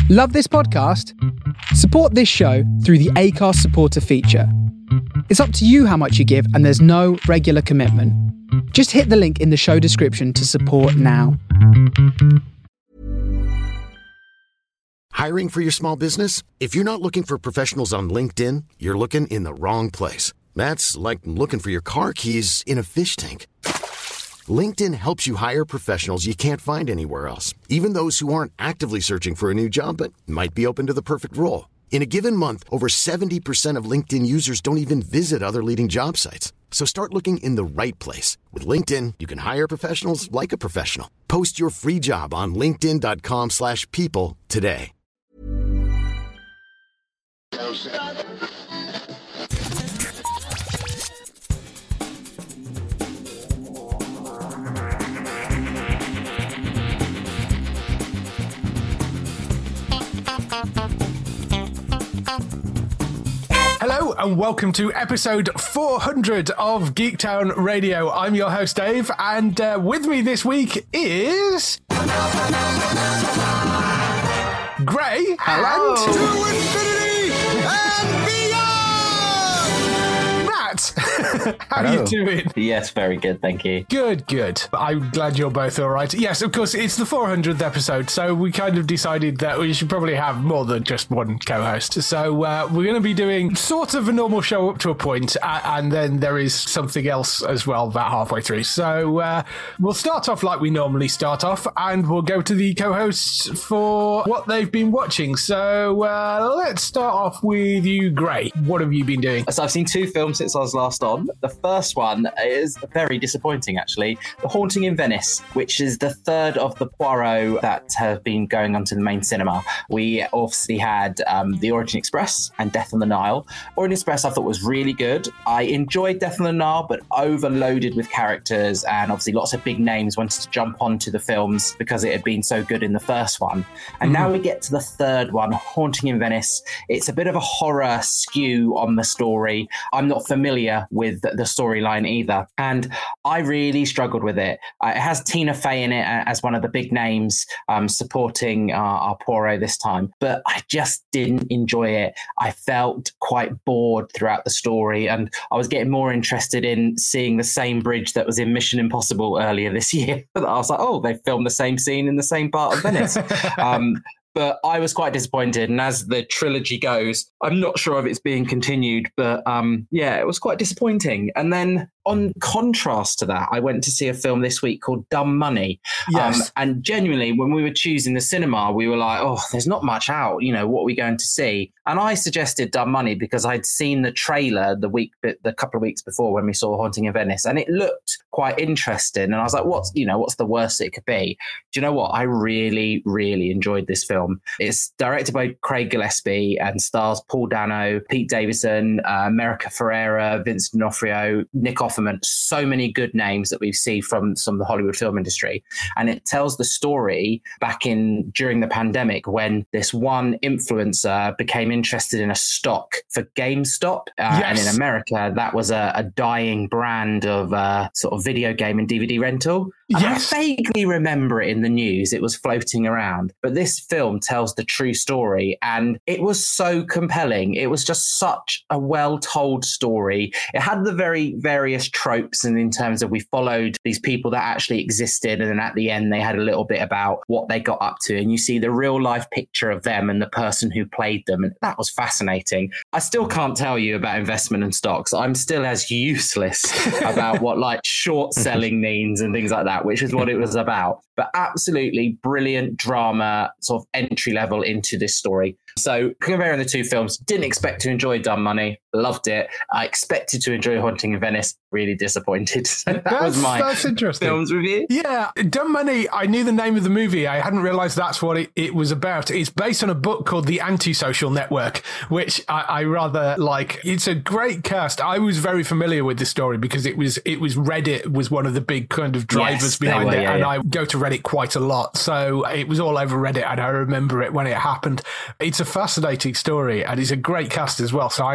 Love this podcast? Support this show through the Acast supporter feature. It's up to you how much you give, and there's no regular commitment. Just hit the link in the show description to support now. Hiring for your small business? If you're not looking for professionals on LinkedIn, you're looking in the wrong place. That's like looking for your car keys in a fish tank. LinkedIn helps you hire professionals you can't find anywhere else, even those who aren't actively searching for a new job but might be open to the perfect role. In a given month, over 70% of LinkedIn users don't even visit other leading job sites. So start looking in the right place. With LinkedIn, you can hire professionals like a professional. Post your free job on linkedin.com/people today. Hello and welcome to episode 400 of Geektown Radio. I'm your host Dave, and with me this week is Gray. Hello. And To infinity and beyond! Matt. How Hello. are you doing? Yes, very good, thank you. Good. I'm glad you're both all right. Yes, of course, it's the 400th episode, so we kind of decided that we should probably have more than just one co-host. So we're going to be doing sort of a normal show up to a point, and then there is something else as well about halfway through. So we'll start off like we normally start off, and we'll go to the co-hosts for what they've been watching. So let's start off with you, Gray. What have you been doing? So I've seen two films since I was last on. The first one is very disappointing, actually. The Haunting in Venice, which is the third of the Poirot that have been going onto the main cinema. We obviously had The Orient Express and Death on the Nile. Orient Express I thought was really good. I enjoyed Death on the Nile, but overloaded with characters, and obviously lots of big names wanted to jump onto the films because it had been so good in the first one. And now we get to the third one, Haunting in Venice. It's a bit of a horror skew on the story. I'm not familiar with the storyline either, and I really struggled with it. It has Tina Fey in it as one of the big names supporting our Poirot this time, but I just didn't enjoy it. I felt quite bored throughout the story, and I was getting more interested in seeing the same bridge that was in Mission Impossible earlier this year. I was like, oh, they filmed the same scene in the same part of Venice. But I was quite disappointed. And as the trilogy goes, I'm not sure if it's being continued, but yeah, it was quite disappointing. And then on contrast to that, I went to see a film this week called Dumb Money. Yes. And genuinely, when we were choosing the cinema, we were like, oh, there's not much out. You know, what are we going to see? And I suggested Dumb Money because I'd seen the trailer the couple of weeks before when we saw Haunting in Venice, and it looked quite interesting. And I was like, what's the worst it could be? Do you know what? I really, really enjoyed this film. It's directed by Craig Gillespie and stars Paul Dano, Pete Davidson, America Ferrera, Vincent D'Onofrio, Nick Offerman. So many good names that we see from some of the Hollywood film industry. And it tells the story back during the pandemic when this one influencer became interested in a stock for GameStop. Yes. And in America, that was a dying brand of sort of video game and DVD rental. And Yes. I vaguely remember it in the news. It was floating around. But this film tells the true story, and it was so compelling. It was just such a well-told story. It had the very various tropes, and in terms of we followed these people that actually existed, and then at the end they had a little bit about what they got up to, and you see the real-life picture of them and the person who played them, and that was fascinating. I still can't tell you about investment and stocks. I'm still as useless about what like short selling means and things like that, which is what it was about. But absolutely brilliant drama, sort of entry level into this story. So comparing the two films, didn't expect to enjoy Dumb Money, loved it. I expected to enjoy Haunting in Venice, really disappointed. So that was my that's interesting. films review. Yeah, Dumb Money, I knew the name of the movie. I hadn't realised that's what it was about. It's based on a book called The Antisocial Network, which I rather like. It's a great cast. I was very familiar with this story because it was Reddit was one of the big kind of drivers behind it, and I go to Reddit quite a lot. So it was all over Reddit, and I remember it when it happened. It's a fascinating story, and it's a great cast as well. So I am going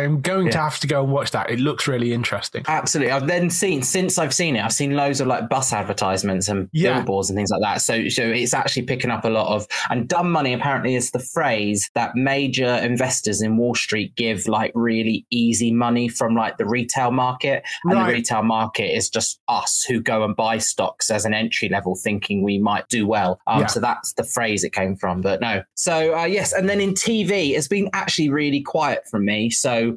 going to have to go and watch that. It looks really interesting. Absolutely. I've then since I've seen it, I've seen loads of like bus advertisements and billboards and things like that. So it's actually picking up a lot of, and dumb money apparently is the phrase that major investors in Wall Street give like really easy money from like the retail market. And the retail market is just us who go and buy stocks as an entry level thinking we might do well. So that's the phrase it came from, but no. So yes. And then in TV, it's been actually really quiet from me. So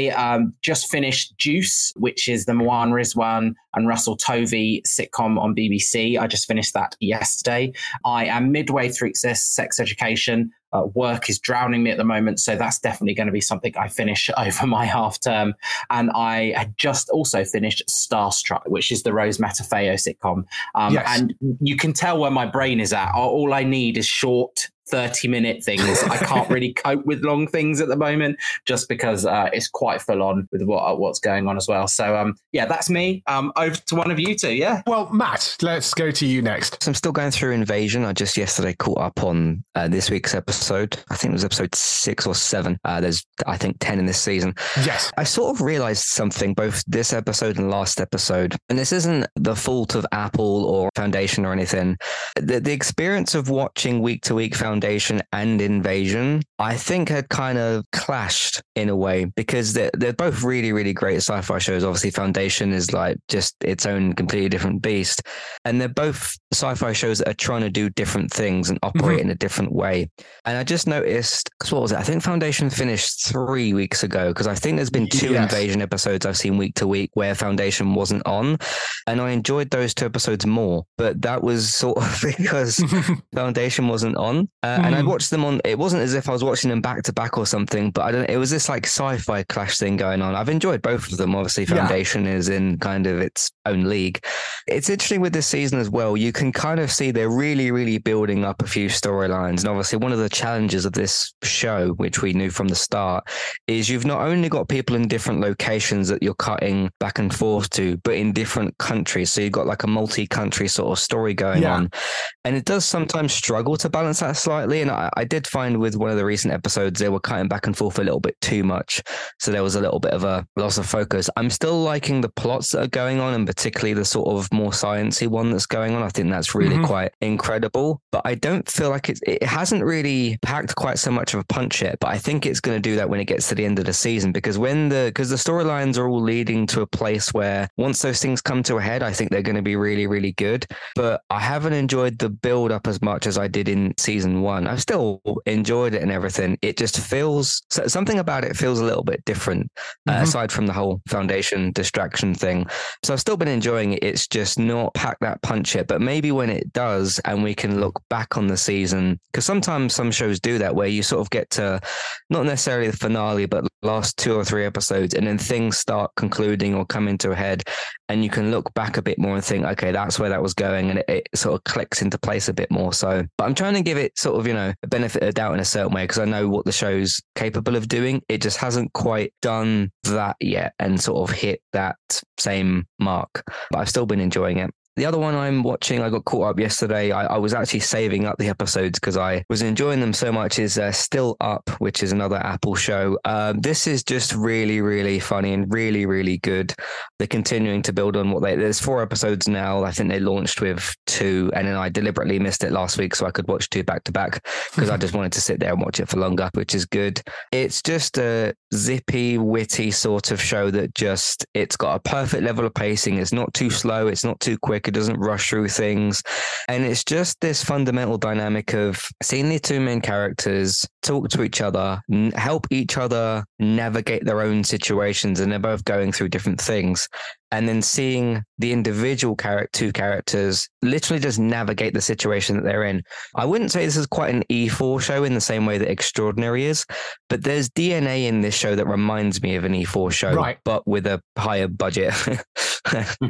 I just finished Juice, which is the Mwan Rizwan and Russell Tovey sitcom on BBC. I just finished that yesterday. I am midway through Sex Education. Work is drowning me at the moment, so that's definitely going to be something I finish over my half term. And I had just also finished Starstruck, which is the Rose Matafeo sitcom. And you can tell where my brain is at. All I need is short 30-minute things. I can't really cope with long things at the moment, just because it's quite full on with what's going on as well. So that's me. Over to one of you two. Yeah. Well, Matt, let's go to you next. So I'm still going through Invasion. I just yesterday caught up on this week's episode. I think it was episode 6 or 7. There's, I think, 10 in this season. Yes. I sort of realized something both this episode and last episode, and this isn't the fault of Apple or Foundation or anything. The experience of watching week to week Foundation and Invasion, I think, had kind of clashed in a way, because they're both really, really great sci-fi shows. Obviously, Foundation is like just its own completely different beast. And they're both sci-fi shows that are trying to do different things and operate in a different way. And I just noticed, what was it? I think Foundation finished 3 weeks ago, because I think there's been 2 Invasion episodes I've seen week to week where Foundation wasn't on. And I enjoyed those 2 episodes more. But that was sort of because Foundation wasn't on. And I watched them on, it wasn't as if I was watching them back to back or something, but it was this like sci-fi clash thing going on. I've enjoyed both of them. Obviously, Foundation is in kind of its own league. It's interesting with this season as well. You can kind of see they're really, really building up a few storylines. And obviously, one of the challenges of this show, which we knew from the start, is you've not only got people in different locations that you're cutting back and forth to, but in different countries. So you've got like a multi-country sort of story going on. And it does sometimes struggle to balance that slightly. And I did find with one of the recent episodes, they were cutting back and forth a little bit too much. So there was a little bit of a loss of focus. I'm still liking the plots that are going on, and particularly the sort of more sciencey one that's going on. I think that's really quite incredible. But I don't feel like it hasn't really packed quite so much of a punch yet. But I think it's going to do that when it gets to the end of the season, because because the storylines are all leading to a place where once those things come to a head, I think they're going to be really, really good. But I haven't enjoyed the build up as much as I did in season 1. I've still enjoyed it and everything. It just feels, something about it feels a little bit different, aside from the whole Foundation distraction thing. So I've still been enjoying it. It's just not packed that punch yet. But maybe when it does, and we can look back on the season, because sometimes some shows do that, where you sort of get to not necessarily the finale, but last 2 or 3 episodes, and then things start concluding or coming to a head, and you can look back a bit more and think, okay, that's where that was going, and it sort of clicks into place a bit more. So, but I'm trying to give it sort of, a benefit of doubt in a certain way, because I know what the show's capable of doing. It just hasn't quite done that yet and sort of hit that same mark, but I've still been enjoying it. The other one I'm watching, I got caught up yesterday. I was actually saving up the episodes because I was enjoying them so much, is Still Up, which is another Apple show. This is just really, really funny and really, really good. They're continuing to build on there's 4 episodes now. I think they launched with 2, and then I deliberately missed it last week so I could watch 2 back to back, because I just wanted to sit there and watch it for longer, which is good. It's just a zippy, witty sort of show that it's got a perfect level of pacing. It's not too slow. It's not too quick. It doesn't rush through things. And it's just this fundamental dynamic of seeing the 2 main characters talk to each other, help each other navigate their own situations, and they're both going through different things. And then seeing the individual 2 characters literally just navigate the situation that they're in. I wouldn't say this is quite an E4 show in the same way that Extraordinary is, but there's DNA in this show that reminds me of an E4 show, but with a higher budget.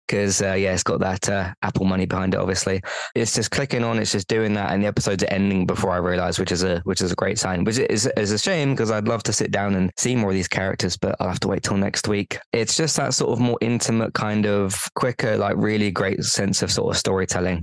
because it's got that Apple money behind it. Obviously, it's just clicking on, it's just doing that, and the episodes are ending before I realise, which is a great sign. Which is a shame because I'd love to sit down and see more of these characters, but I'll have to wait till next week. It's just that sort of more intimate, kind of quicker, like really great sense of sort of storytelling.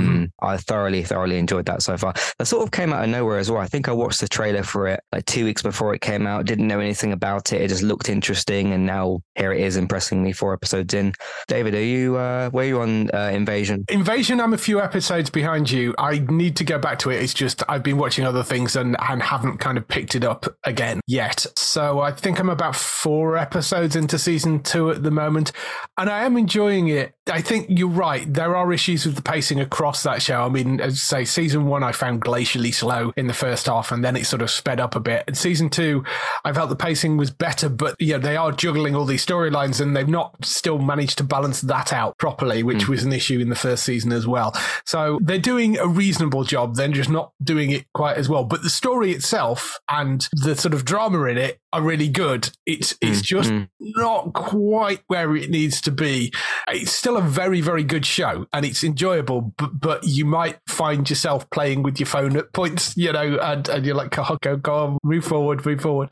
I thoroughly enjoyed that so far. That sort of came out of nowhere as well. I think I watched the trailer for it like 2 weeks before it came out. Didn't know anything about it. It just looked interesting, and now here it is, impressing me 4 episodes in. David, are you where are you on Invasion? Invasion, I'm a few episodes behind you. I need to go back to it. It's just I've been watching other things and haven't kind of picked it up again yet. So I think I'm about 4 episodes into season 2 at the moment, and I am enjoying it. I think you're right. There are issues with the pacing across that show. I mean, as I say, season 1 I found glacially slow in the first half, and then it sort of sped up a bit. And season 2, I felt the pacing was better, but they are juggling all these storylines, and they've not still managed to balance that out properly, which was an issue in the first season as well. So they're doing a reasonable job. They're just not doing it quite as well. But the story itself and the sort of drama in it are really good. It's just not quite where it needs to be. It's still a very, very good show, and it's enjoyable, but you might find yourself playing with your phone at points, and you're like, go on, move forward.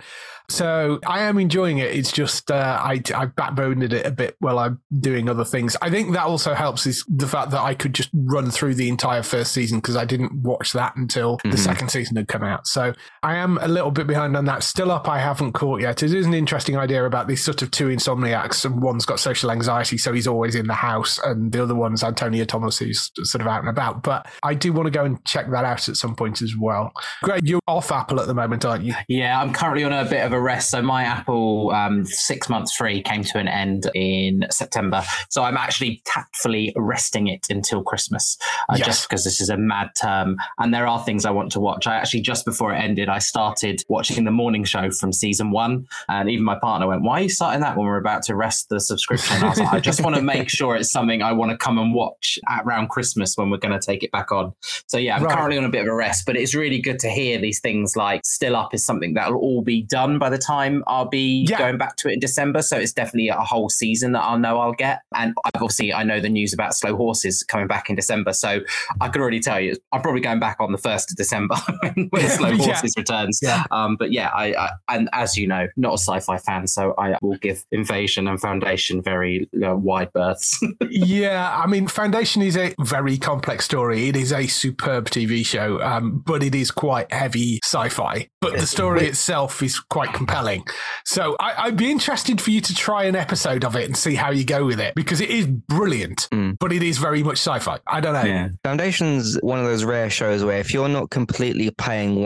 So I am enjoying it. It's just I backboned it a bit while I'm doing other things. I think that also helps is the fact that I could just run through the entire first season because I didn't watch that until the second season had come out. So I am a little bit behind on that. Still Up, I haven't caught yet. It is an interesting idea about these sort of 2 insomniacs, and one's got social anxiety, so he's always in the house, and the other one's Antonia Thomas, who's sort of out and about. But I do want to go and check that out at some point as well. Great, you're off Apple at the moment, aren't you? Yeah, I'm currently on a bit of a rest. So my Apple 6 months free came to an end in September. So I'm actually tactfully resting it until Christmas, just because this is a mad term. And there are things I want to watch. I actually, just before it ended, I started watching the morning show from season 1. And even my partner went, why are you starting that when we're about to rest the subscription? And I was like, I just want to make sure it's something I want to come and watch around Christmas when we're going to take it back on. So yeah, I'm currently on a bit of a rest, but it's really good to hear these things like Still Up is something that'll all be done by the time I'll be going back to it in December. So it's definitely a whole season that I'll get. And I know the news about Slow Horses coming back in December. So I could already tell you, I'm probably going back on the 1st of December when Slow Horses returns. Yeah. But yeah, I and as you know, not a sci-fi fan, so I will give Invasion and Foundation very wide berths. Yeah, I mean, Foundation is a very complex story. It is a superb TV show, but it is quite heavy sci-fi. But the story itself is quite compelling. So I'd be interested for you to try an episode of it and see how you go with it, because it is brilliant, but it is very much sci-fi. I don't know. Yeah. Foundation's one of those rare shows where if you're not completely paying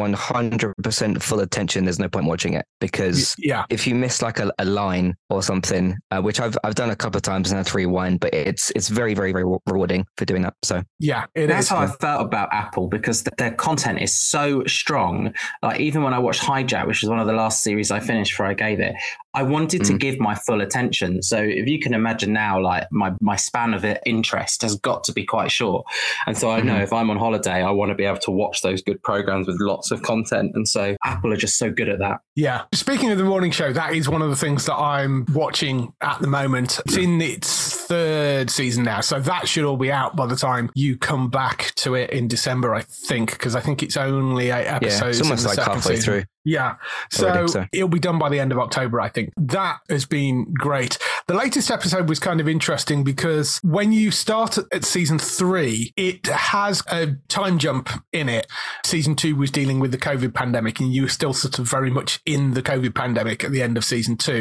100% full attention, there's no point watching it, because if you miss like a line or something, which I've done a couple of times and had to rewind, but it's very, very, very rewarding for doing that. So yeah, that's how I felt about Apple, because their content is so strong. Like even when I watched Hijack, which is one of the last series I finished before I gave it, I wanted to give my full attention. So if you can imagine now, like my span of interest has got to be quite short. And so I know if I'm on holiday, I want to be able to watch those good programs with lots of content. And so Apple are just so good at that. Yeah. Speaking of the morning show, that is one of the things that I'm watching at the moment. It's in its 3rd season now. So that should all be out by the time you come back to it in December, I think, because I think it's only 8 episodes. Yeah, it's almost like halfway through. Yeah. So it'll be done by the end of October, I think. That has been great. The latest episode was kind of interesting because when you start at season 3, it has a time jump in it. Season 2 was dealing with the COVID pandemic, and you were still sort of very much in the COVID pandemic at the end of season 2.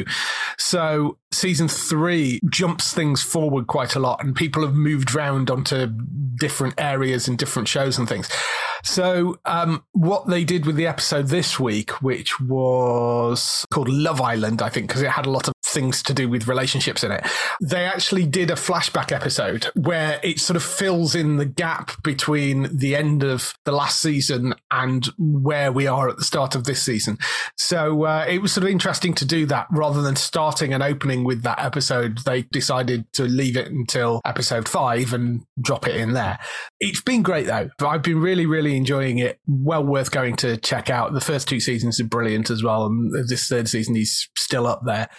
So season 3 jumps things forward quite a lot, and people have moved around onto different areas and different shows and things. So what they did with the episode this week, which was called Love Island, I think, because it had a lot of things to do with relationships in it. They actually did a flashback episode where it sort of fills in the gap between the end of the last season and where we are at the start of this season. So it was sort of interesting to do that rather than starting and opening with that episode. They decided to leave it until episode 5 and drop it in there. It's been great though. I've been really, really enjoying it. Well worth going to check out. The first 2 seasons are brilliant as well. And this 3rd season is still up there. So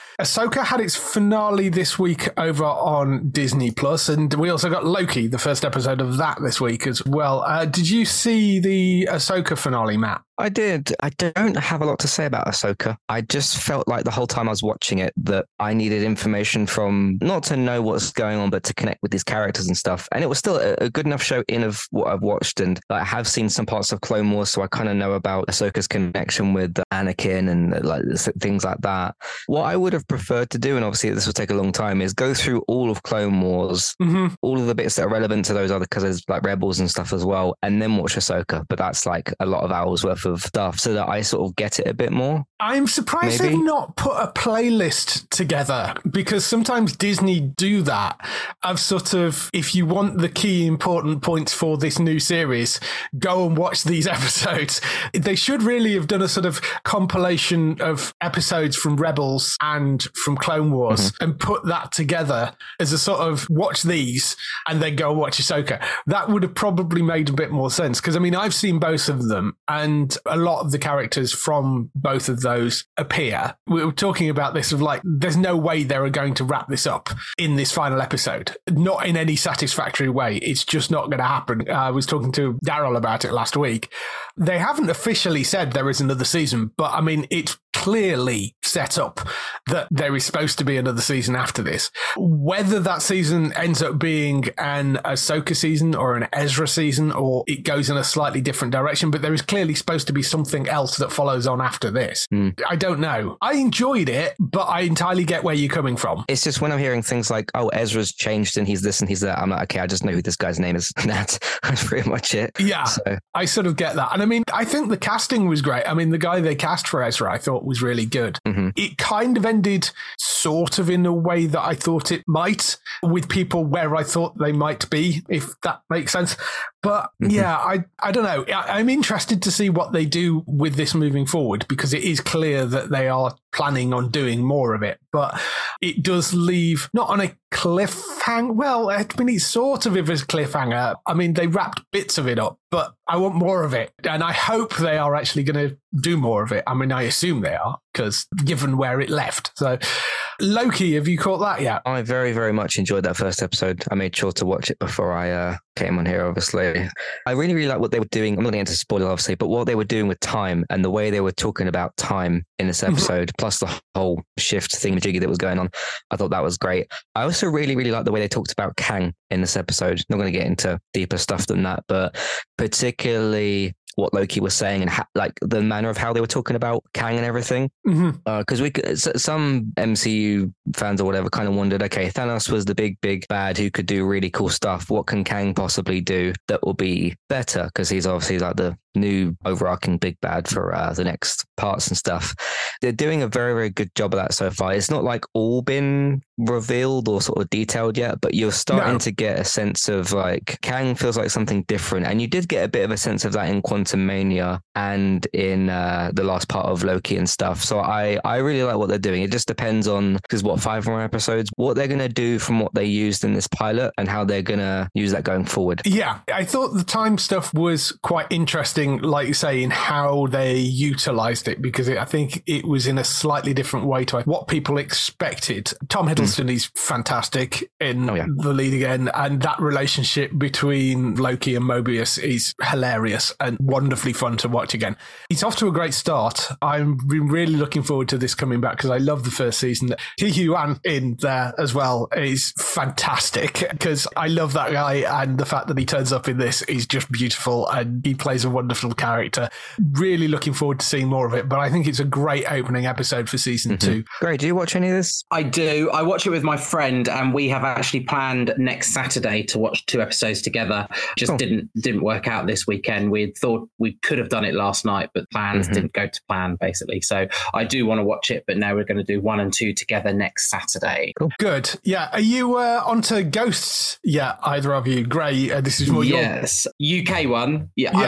Ahsoka had its finale this week over on Disney Plus, and we also got Loki, the first episode of that this week as well. Did you see the Ahsoka finale, Matt? I did. I don't have a lot to say about Ahsoka. I just felt like the whole time I was watching it that I needed information from, not to know what's going on, but to connect with these characters and stuff. And it was still a good enough show in of what I've watched. And I have seen some parts of Clone Wars, so I kind of know about Ahsoka's connection with Anakin and like things like that. What I would have preferred to do, and obviously this will take a long time, is go through all of Clone Wars, all of the bits that are relevant to those other, because there's like Rebels and stuff as well, and then watch Ahsoka. But that's like a lot of hours worth of stuff, so that I sort of get it a bit more. I'm surprised they've not put a playlist together, because sometimes Disney do that of sort of, if you want the key important points for this new series, go and watch these episodes. They should really have done a sort of compilation of episodes from Rebels and from Clone Wars and put that together as a sort of watch these and then go and watch Ahsoka. That would have probably made a bit more sense, because I mean, I've seen both of them and a lot of the characters from both of those appear. We were talking about this of like, there's no way they're going to wrap this up in this final episode. Not in any satisfactory way. It's just not going to happen. I was talking to Daryl about it last week. They haven't officially said there is another season, but I mean, it's clearly set up that there is supposed to be another season after this. Whether that season ends up being an Ahsoka season or an Ezra season, or it goes in a slightly different direction, but there is clearly supposed to be something else that follows on after this. I don't know. I enjoyed it, but I entirely get where you're coming from. It's just when I'm hearing things like, oh, Ezra's changed and he's this and he's that, I'm like, okay, I just know who this guy's name is. That's pretty much it. Yeah, so I sort of get that. And I mean, I think the casting was great. I mean, the guy they cast for Ezra, I thought was really good. It kind of ended sort of in a way that I thought it might, with people where I thought they might be, if that makes sense. But yeah, I don't know. I'm interested to see what they do with this moving forward, because it is clear that they are planning on doing more of it. But it does leave not on a cliffhanger. Well, I mean, it's sort of a cliffhanger. I mean, they wrapped bits of it up, but I want more of it. And I hope they are actually going to do more of it. I mean, I assume they are, because given where it left. So Loki, have you caught that yet? I very, very much enjoyed that first episode. I made sure to watch it before I came on here, obviously. I really, really like what they were doing. I'm not going to get into spoiler, obviously, but what they were doing with time and the way they were talking about time in this episode, plus the whole shift thingamajiggy that was going on. I thought that was great. I also really, really like the way they talked about Kang in this episode. Not going to get into deeper stuff than that, but particularly what Loki was saying and like the manner of how they were talking about Kang and everything. Because some MCU fans or whatever kind of wondered, okay, Thanos was the big bad who could do really cool stuff. What can Kang possibly do that will be better? Because he's obviously like the new overarching big bad for the next parts and stuff. They're doing a very, very good job of that so far. It's not like all been revealed or sort of detailed yet, but you're starting to get a sense of like Kang feels like something different. And you did get a bit of a sense of that in Quantumania and in the last part of Loki and stuff. So I really like what they're doing. It just depends on, because what, 5 more episodes, what they're going to do from what they used in this pilot and how they're going to use that going forward. Yeah, I thought the time stuff was quite interesting, like you say, in how they utilized it, because I think it was in a slightly different way to what people expected. Tom Hiddleston is fantastic in the lead again, and that relationship between Loki and Mobius is hilarious and wonderfully fun to watch again. It's off to a great start. I'm really looking forward to this coming back, because I love the first season. Ke Huy Quan in there as well is fantastic, because I love that guy, and the fact that he turns up in this is just beautiful, and he plays a wonderful character. Really looking forward to seeing more of it, but I think it's a great opening episode for season 2. Great. Do you watch any of this? I do. I watch it with my friend, and we have actually planned next Saturday to watch 2 episodes together. Just didn't work out this weekend. We thought we could have done it last night, but plans didn't go to plan, basically. So I do want to watch it, but now we're going to do 1 and 2 together next Saturday. Cool. Good. Yeah. Are you onto Ghosts yet, either of you? Gray, this is more Yes. UK one. Yeah, yes. I've watched the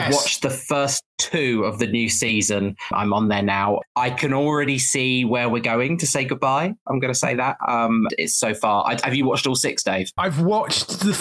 first 2 of the new season. I'm on there now. I can already see where we're going to say goodbye. I'm going to say that. It's so far. Have you watched all 6, Dave? I've watched the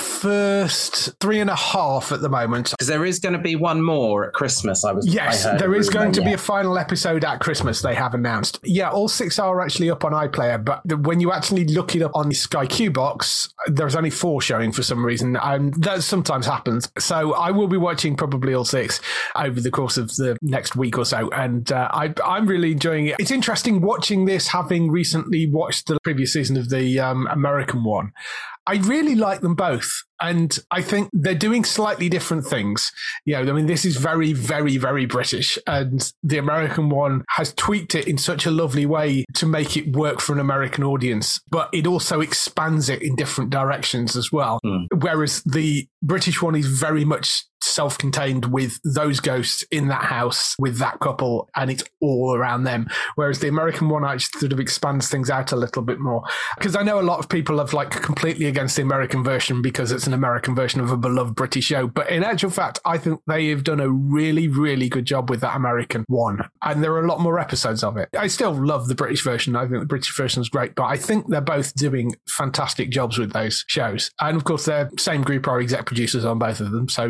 first 3.5 at the moment. Because there is going to be one more at Christmas. Yes, there is going to be a final episode at Christmas, they have announced. Yeah, all 6 are actually up on iPlayer, but when you actually look it up on the Sky Q box, there's only 4 showing for some reason. That sometimes happens. So I will be watching probably all 6 over the course of the next week or so, and I'm really enjoying it. It's interesting watching this, having recently watched the previous season of the American one. I really like them both, and I think they're doing slightly different things. This is very, very, very British, and the American one has tweaked it in such a lovely way to make it work for an American audience, but it also expands it in different directions as well. Whereas the British one is very much self-contained with those ghosts in that house with that couple, and it's all around them, whereas the American one actually sort of expands things out a little bit more. Because I know a lot of people have completely against the American version because it's an American version of a beloved British show, but in actual fact I think they have done a really, really good job with that American one, and there are a lot more episodes of it. I still love the British version. I think the British version is great, but I think they're both doing fantastic jobs with those shows, and of course their same group are exec producers on both of them, so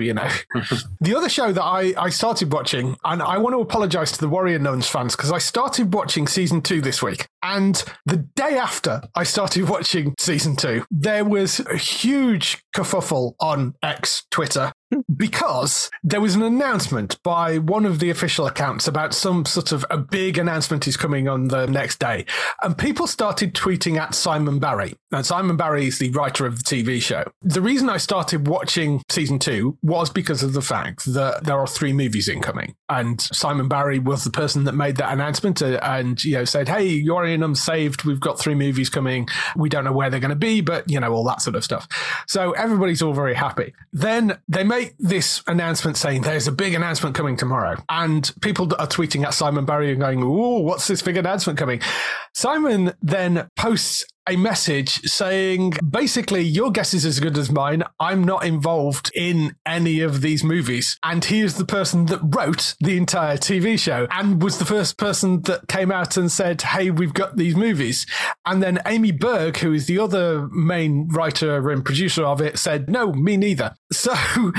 The other show that I started watching, and I want to apologise to the Warrior Nuns fans, because I started watching season 2 this week, and the day after I started watching season 2, there was a huge kerfuffle on X, Twitter, because there was an announcement by one of the official accounts about some sort of a big announcement is coming on the next day. And people started tweeting at Simon Barry. And Simon Barry is the writer of the TV show. The reason I started watching season 2 was because of the fact that there are 3 movies incoming. And Simon Barry was the person that made that announcement and said, hey, Warrior Nuns saved. We've got 3 movies coming. We don't know where they're going to be, but, all that sort of stuff. So everybody's all very happy. Then they make this announcement saying there's a big announcement coming tomorrow. And people are tweeting at Simon Barry and going, ooh, what's this big announcement coming? Simon then posts a message saying, basically, your guess is as good as mine. I'm not involved in any of these movies. And he is the person that wrote the entire TV show and was the first person that came out and said, hey, we've got these movies. And then Amy Berg, who is the other main writer and producer of it, said, no, me neither. So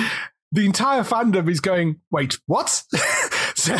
the entire fandom is going, wait, what? So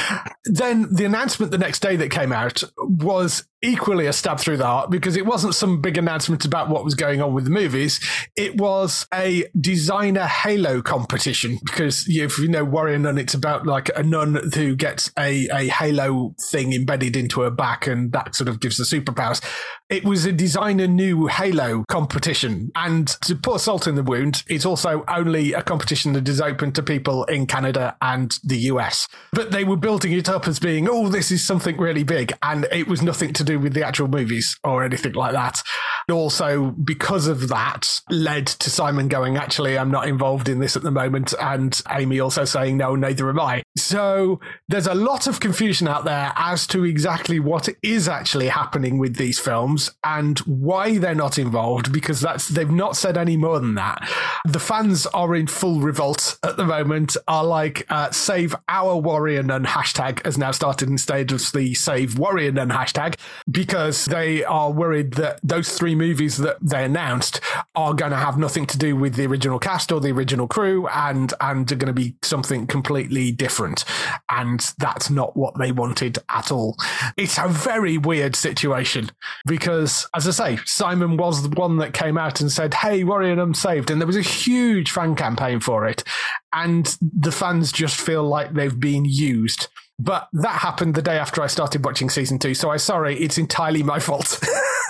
then the announcement the next day that came out was equally a stab through the heart, because it wasn't some big announcement about what was going on with the movies. It was a designer Halo competition, because if you know Warrior Nun, it's about a nun who gets a Halo thing embedded into her back, and that sort of gives the superpowers. It was a designer new Halo competition, and to pour salt in the wound, it's also only a competition that is open to people in Canada and the US. But they were building it up as being, oh, this is something really big, and it was nothing to do with the actual movies or anything like that. Also, because of that, led to Simon going, actually, I'm not involved in this at the moment, and Amy also saying, no, neither am I. So there's a lot of confusion out there as to exactly what is actually happening with these films and why they're not involved, because they've not said any more than that. The fans are in full revolt at the moment, are like, Save Our Warrior Nun hashtag has now started instead of the Save Warrior Nun hashtag, because they are worried that those 3 movies that they announced are going to have nothing to do with the original cast or the original crew, and are going to be something completely different. And that's not what they wanted at all. It's a very weird situation because, as I say, Simon was the one that came out and said, hey, Warrior Nun saved. And there was a huge fan campaign for it. And the fans just feel like they've been used. But that happened the day after I started watching season 2. So I'm sorry, it's entirely my fault.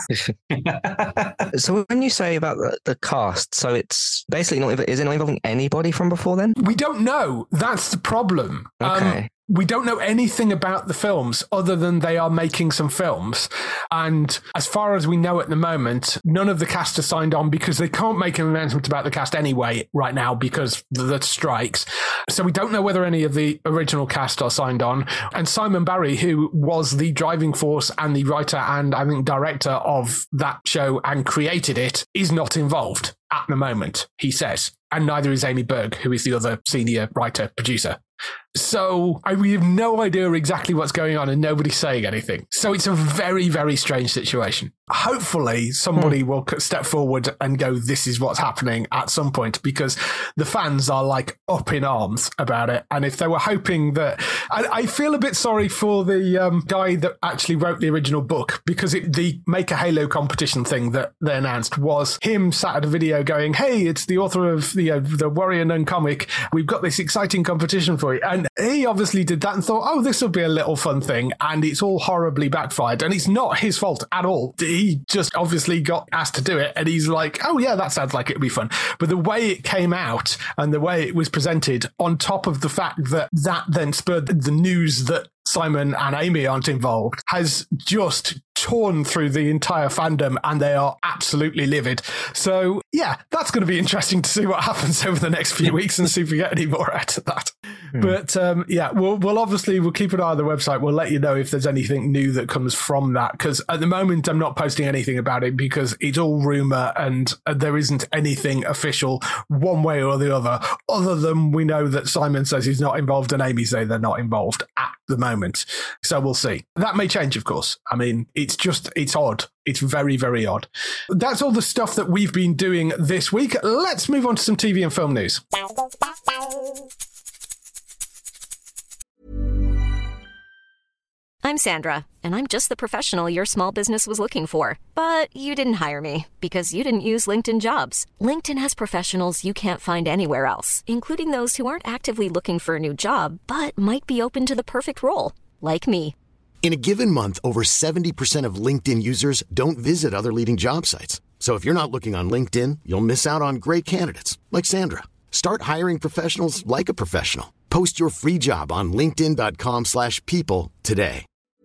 So when you say about the cast, so it's basically is it not involving anybody from before then? We don't know. That's the problem. Okay. We don't know anything about the films other than they are making some films. And as far as we know at the moment, none of the cast are signed on because they can't make an announcement about the cast anyway right now because of the strikes. So we don't know whether any of the original cast are signed on. And Simon Barry, who was the driving force and the writer and I think director of that show and created it, is not involved at the moment, he says. And neither is Amy Berg, who is the other senior writer, producer. So we have no idea exactly what's going on and nobody's saying anything. So it's a very, very strange situation. Hopefully somebody will step forward and go, this is what's happening at some point, because the fans are like up in arms about it. And if they were hoping that, I feel a bit sorry for the guy that actually wrote the original book, because the Make a Halo competition thing that they announced was him sat at a video going, hey, it's the author of the Warrior Nun comic. We've got this exciting competition for you. And he obviously did that and thought, oh, this will be a little fun thing. And it's all horribly backfired. And it's not his fault at all. He just obviously got asked to do it. And he's like, oh, yeah, that sounds like it'd be fun. But the way it came out and the way it was presented, on top of the fact that then spurred the news that Simon and Amy aren't involved, has just torn through the entire fandom, and they are absolutely livid. So yeah, that's going to be interesting to see what happens over the next few weeks and see if we get any more out of that. But yeah, we'll keep an eye on the website. We'll let you know if there's anything new that comes from that, because at the moment I'm not posting anything about it because it's all rumor and there isn't anything official one way or the other than we know that Simon says he's not involved and Amy say they're not involved at the moment. So we'll see. That may change, of course. I mean, it's odd. It's very, very odd. That's all the stuff that we've been doing this week. Let's move on to some TV and film news. I'm Sandra, and I'm just the professional your small business was looking for. But you didn't hire me because you didn't use LinkedIn Jobs. LinkedIn has professionals you can't find anywhere else, including those who aren't actively looking for a new job, but might be open to the perfect role, like me. In a given month, over 70% of LinkedIn users don't visit other leading job sites. So if you're not looking on LinkedIn, you'll miss out on great candidates like Sandra. Start hiring professionals like a professional. Post your free job on linkedin.com/people today.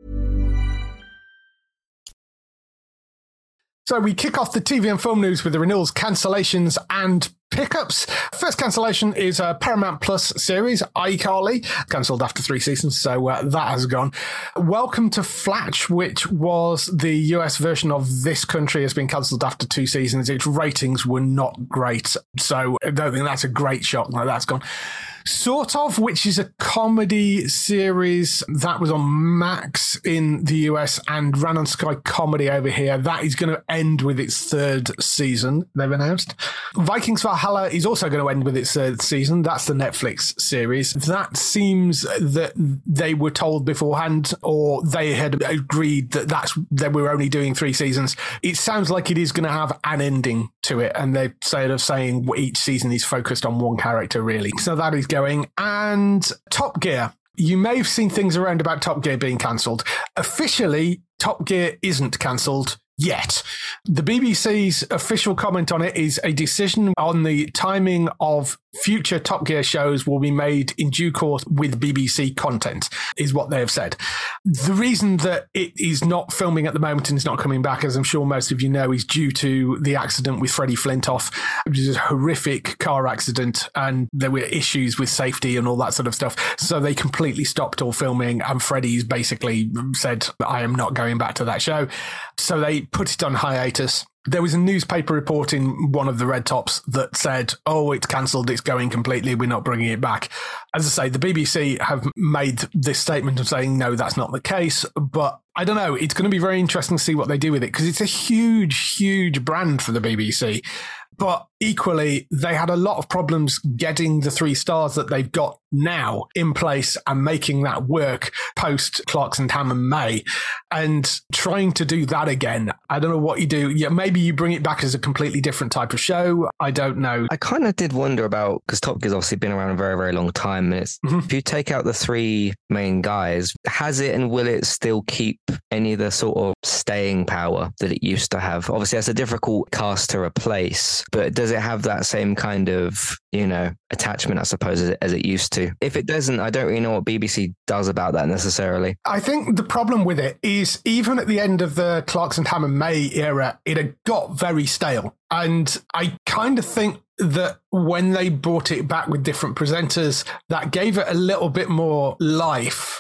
So we kick off the TV and film news with the renewals, cancellations and pickups. First cancellation is a Paramount Plus series, iCarly, cancelled after 3 seasons, so that has gone. Welcome to Flatch, which was the US version of This Country, has been cancelled after 2 seasons. Its ratings were not great, so I don't think that's a great shock. No, that's gone. Sort of, which is a comedy series that was on Max in the US and ran on Sky Comedy over here. That is going to end with its 3rd season, they've announced. Vikings Valhalla is also going to end with its 3rd season. That's the Netflix series. That seems that they were told beforehand, or they had agreed that we're only doing 3 seasons. It sounds like it is going to have an ending to it, and they're sort of saying each season is focused on one character, really. So that is going. And Top Gear. You may have seen things around about Top Gear being cancelled. Officially, Top Gear isn't cancelled yet. The BBC's official comment on it is a decision on the timing of future Top Gear shows will be made in due course with BBC content, is what they have said. The reason that it is not filming at the moment and is not coming back, as I'm sure most of you know, is due to the accident with Freddie Flintoff, which is a horrific car accident, and there were issues with safety and all that sort of stuff. So they completely stopped all filming, and Freddie's basically said, I am not going back to that show. So they put it on hiatus. There was a newspaper report in one of the red tops that said, oh, it's cancelled, it's going completely, we're not bringing it back. As I say, the BBC have made this statement of saying, no, that's not the case. But I don't know, it's going to be very interesting to see what they do with it, because it's a huge, huge brand for the BBC. But equally, they had a lot of problems getting the 3 stars that they've got now in place and making that work post Clarkson, Tam and May. And trying to do that again, I don't know what you do. Yeah, maybe you bring it back as a completely different type of show. I don't know. I kind of did wonder about, because Top Gear's obviously been around a very, very long time. And it's, if you take out the 3 main guys, has it and will it still keep any of the sort of staying power that it used to have? Obviously, that's a difficult cast to replace, but does it have that same kind of, attachment, I suppose, as it used to? If it doesn't, I don't really know what BBC does about that necessarily. I think the problem with it is, even at the end of the Clarkson, Tam and May era, it had got very stale. And I kind of think that when they brought it back with different presenters, that gave it a little bit more life. But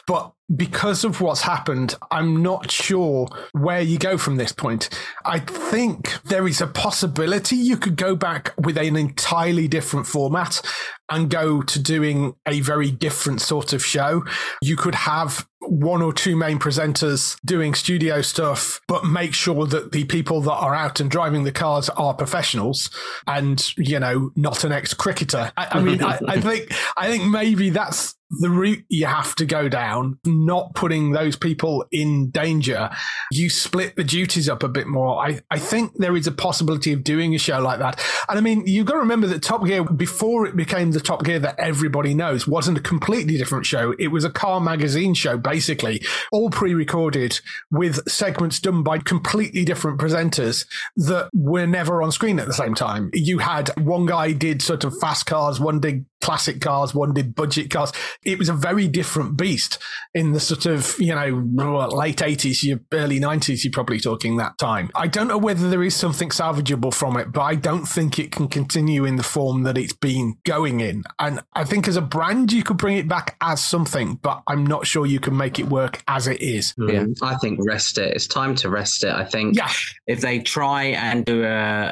because of what's happened, I'm not sure where you go from this point. I think there is a possibility you could go back with an entirely different format and go to doing a very different sort of show. You could have one or two main presenters doing studio stuff, but make sure that the people that are out and driving the cars are professionals and, you know, not an ex-cricketer. I mean, I think maybe that's the route you have to go down, not putting those people in danger. You split the duties up a bit more. I think there is a possibility of doing a show like that. And I mean, you've got to remember that Top Gear, before it became the Top Gear that everybody knows, wasn't a completely different show. It was a car magazine show, basically, all pre-recorded with segments done by completely different presenters that were never on screen at the same time. You had one guy did sort of fast cars, one did classic cars, one did budget cars. It was a very different beast in the sort of, you know, late 80s, early 90s, you're probably talking that time. I don't know whether there is something salvageable from it, but I don't think it can continue in the form that it's been going in. And I think as a brand, you could bring it back as something, but I'm not sure you can make it work as it is. Yeah, I think rest it. It's time to rest it. I think if they try and do a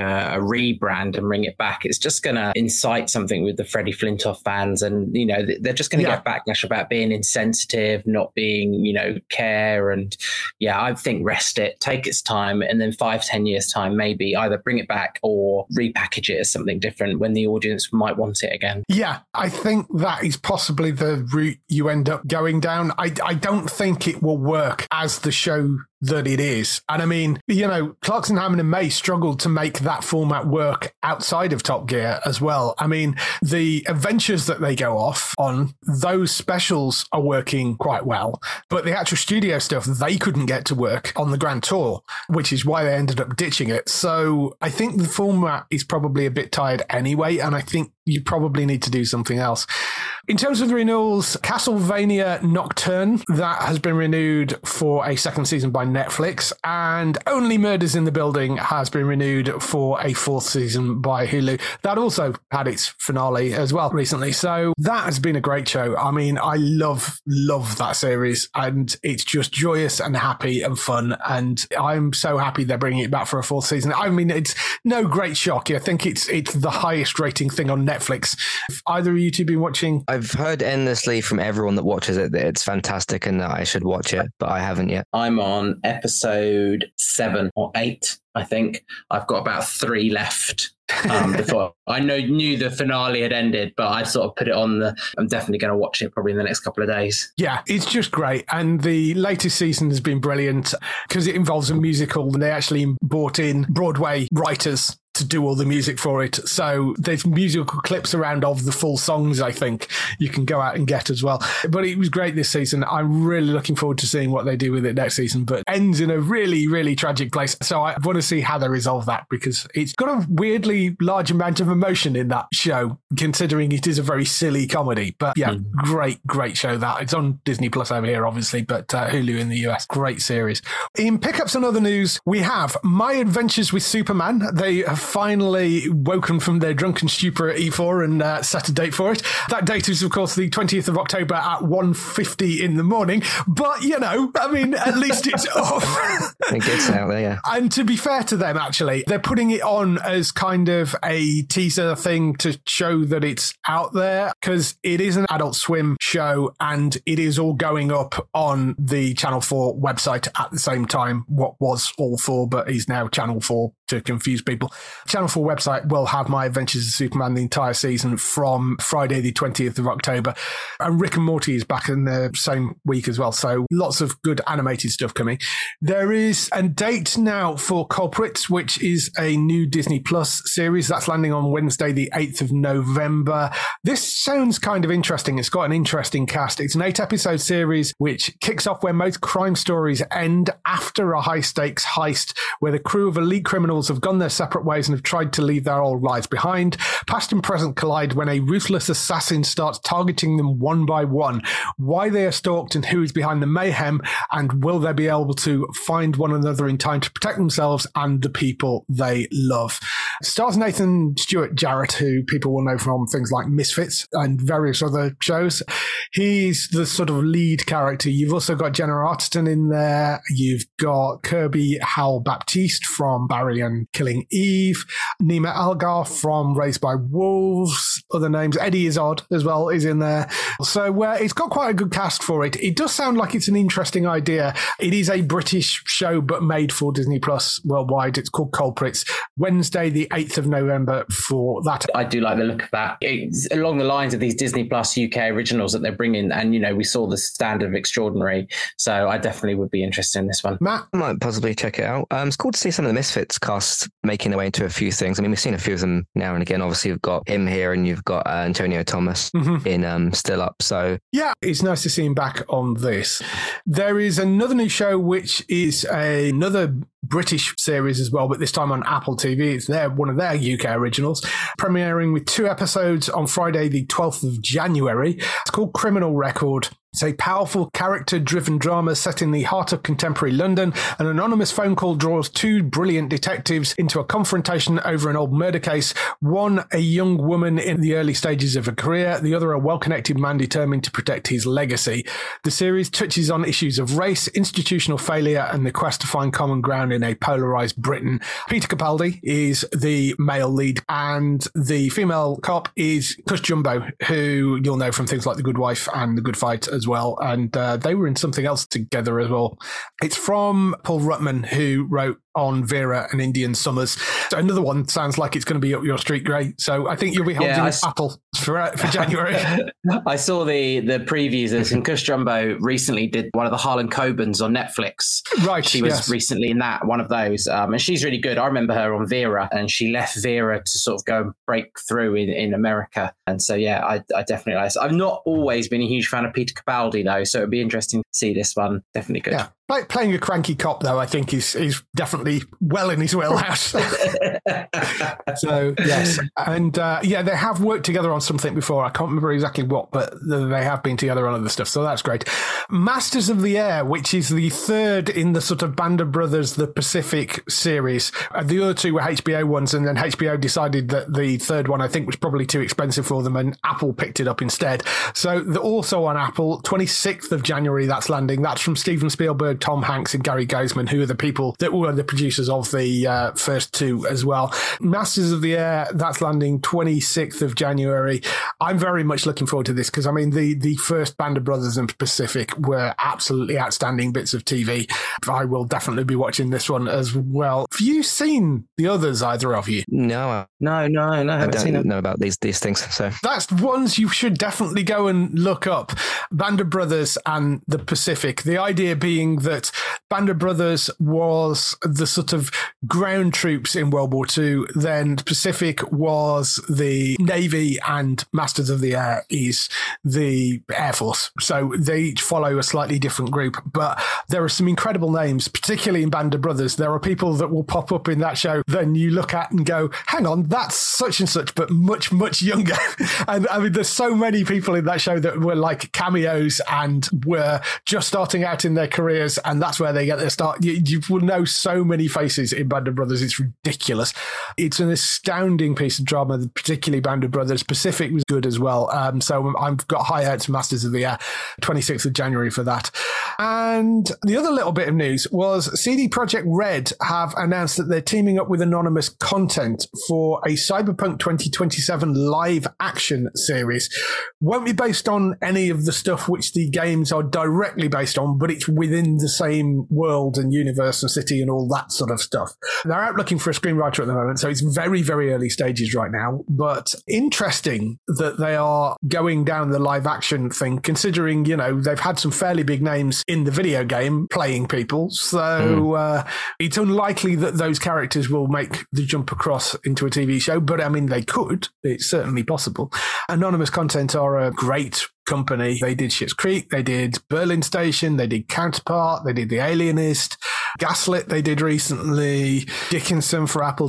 rebrand and bring it back, it's just going to incite something with the Freddie Flintoff fans, and you know they're just going to get backlash about being insensitive, not being, you know, care. And I think rest it, take its time, and then 5-10 years time maybe either bring it back or repackage it as something different when the audience might want it again. Yeah, I think that is possibly the route you end up going down. I don't think it will work as the show that it is. And I mean, you know, Clarkson, Hammond and May struggled to make that format work outside of Top Gear as well. I mean, the adventures that they go off on, those specials are working quite well, but the actual studio stuff, they couldn't get to work on the Grand Tour, which is why they ended up ditching it. So I think the format is probably a bit tired anyway, and I think you probably need to do something else. In terms of the renewals, Castlevania Nocturne, that has been renewed for a second season by Netflix, and Only Murders in the Building has been renewed for a fourth season by Hulu. That also had its finale as well recently. So that has been a great show. I mean, I love that series, and it's just joyous and happy and fun. And I'm so happy they're bringing it back for a fourth season. I mean, it's no great shock. I think it's the highest rating thing on Netflix. Have either of you two been watching? I've heard endlessly from everyone that watches it that it's fantastic and that I should watch it, but I haven't yet. I'm on episode 7 or 8, I think. I've got about 3 left. Before I knew the finale had ended, but I sort of put it on I'm definitely going to watch it probably in the next couple of days. Yeah, it's just great. And the latest season has been brilliant because it involves a musical, and they actually brought in Broadway writers to do all the music for it. So there's musical clips around of the full songs, I think, you can go out and get as well. But it was great this season. I'm really looking forward to seeing what they do with it next season, but ends in a really, really tragic place. So I want to see how they resolve that, because it's got a weirdly large amount of emotion in that show, considering it is a very silly comedy. But yeah, great show that. It's on Disney Plus over here, obviously, but Hulu in the US. Great series. In pickups and other news, we have My Adventures with Superman. They have finally woken from their drunken stupor at E4 and set a date for it. That date is, of course, the 20th of October at 1:50 in the morning. But, you know, I mean, at least it's off. It gets out there, yeah. And to be fair to them, actually, they're putting it on as kind of a teaser thing to show that it's out there, because it is an Adult Swim show and it is all going up on the Channel 4 website at the same time. What was All 4, but is now Channel 4 to confuse people. Channel 4 website will have My Adventures of Superman the entire season from Friday the 20th of October. And Rick and Morty is back in the same week as well. So lots of good animated stuff coming. There is a date now for Culprits, which is a new Disney Plus series. That's landing on Wednesday the 8th of November. This sounds kind of interesting. It's got an interesting cast. It's an 8-episode series which kicks off where most crime stories end, after a high-stakes heist where the crew of elite criminals have gone their separate ways and have tried to leave their old lives behind. Past and present collide when a ruthless assassin starts targeting them one by one. Why they are stalked and who is behind the mayhem, and will they be able to find one another in time to protect themselves and the people they love? Stars Nathan Stewart Jarrett, who people will know from things like Misfits and various other shows. He's the sort of lead character. You've also got Jenna Arterton in there. You've got Kirby Howell Baptiste from Barry and Killing Eve. Nima Algar from Raised by Wolves. Other names. Eddie Izzard as well is in there. So it's got quite a good cast for it. It does sound like it's an interesting idea. It is a British show but made for Disney Plus worldwide. It's called Culprits. Wednesday the 8th of November for that. I do like the look of that. It's along the lines of these Disney Plus UK originals that they're bringing, and we saw the Standard of Extraordinary, so I definitely would be interested in this one. Matt? I might possibly check it out. It's cool to see some of the Misfits cast making their way into a few things. I mean, we've seen a few of them now and again. Obviously, you've got him here and you've got Antonio Thomas in Still Up. So yeah, it's nice to see him back on this. There is another new show, which is another British series as well, but this time on Apple TV. It's one of their UK originals, premiering with 2 episodes on Friday, the 12th of January. It's called Criminal Record. It's a powerful, character-driven drama set in the heart of contemporary London. An anonymous phone call draws 2 brilliant detectives into a confrontation over an old murder case. One, a young woman in the early stages of her career. The other, a well-connected man determined to protect his legacy. The series touches on issues of race, institutional failure, and the quest to find common ground in a polarised Britain. Peter Capaldi is the male lead, and the female cop is Cush Jumbo, who you'll know from things like The Good Wife and The Good Fight as well, and they were in something else together as well. It's from Paul Ruttman, who wrote on Vera and Indian Summers. So another one sounds like it's going to be up your street, Gray. So I think you'll be holding Apple for January. I saw the previews, and Cush Jumbo recently did one of the Harlan Cobens on Netflix. Right. She was recently in one of those, and she's really good. I remember her on Vera, and she left Vera to sort of go and break through in America. And so, yeah, I definitely like this. I've not always been a huge fan of Peter Capaldi, though, so it'd be interesting to see this one. Definitely good. Yeah. Playing a cranky cop, though, I think is definitely well in his wheelhouse. So, yes. And, they have worked together on something before. I can't remember exactly what, but they have been together on other stuff. So that's great. Masters of the Air, which is the third in the sort of Band of Brothers, the Pacific series. The other 2 were HBO ones, and then HBO decided that the third one, I think, was probably too expensive for them, and Apple picked it up instead. So also on Apple, 26th of January, that's landing. That's from Steven Spielberg, Tom Hanks and Gary Goisman, who are the people that were the producers of the first 2 as well. Masters of the Air, that's landing 26th of January. I'm very much looking forward to this because, I mean, the first Band of Brothers and Pacific were absolutely outstanding bits of TV. I will definitely be watching this one as well. Have you seen the others, either of you? No. I don't know about these things. So that's ones you should definitely go and look up. Band of Brothers and the Pacific. The idea being that Band of Brothers was the sort of ground troops in World War II. Then Pacific was the Navy, and Masters of the Air is the Air Force. So they each follow a slightly different group. But there are some incredible names, particularly in Band of Brothers. There are people that will pop up in that show then you look at and go, hang on, that's such and such, but much, much younger. And I mean, there's so many people in that show that were like cameos and were just starting out in their careers, and that's where they get their start. You will know so many faces in Band of Brothers. It's ridiculous. It's an astounding piece of drama, particularly Band of Brothers. Pacific was good as well. So I've got high hopes for Masters of the Air, 26th of January for that. And the other little bit of news was CD Projekt Red have announced that they're teaming up with Anonymous Content for a Cyberpunk 2027 live action series. Won't be based on any of the stuff which the games are directly based on, but it's within the same world and universe and city and all that sort of stuff. They're out looking for a screenwriter at the moment, so it's very, very early stages right now, but interesting that they are going down the live action thing, considering, they've had some fairly big names in the video game playing people, so it's unlikely that those characters will make the jump across into a TV show, but I mean, they could. It's certainly possible. Anonymous Content are a great company. They did Schitt's Creek, they did Berlin Station, they did Counterpart, they did The Alienist. Gaslit they did recently. Dickinson for Apple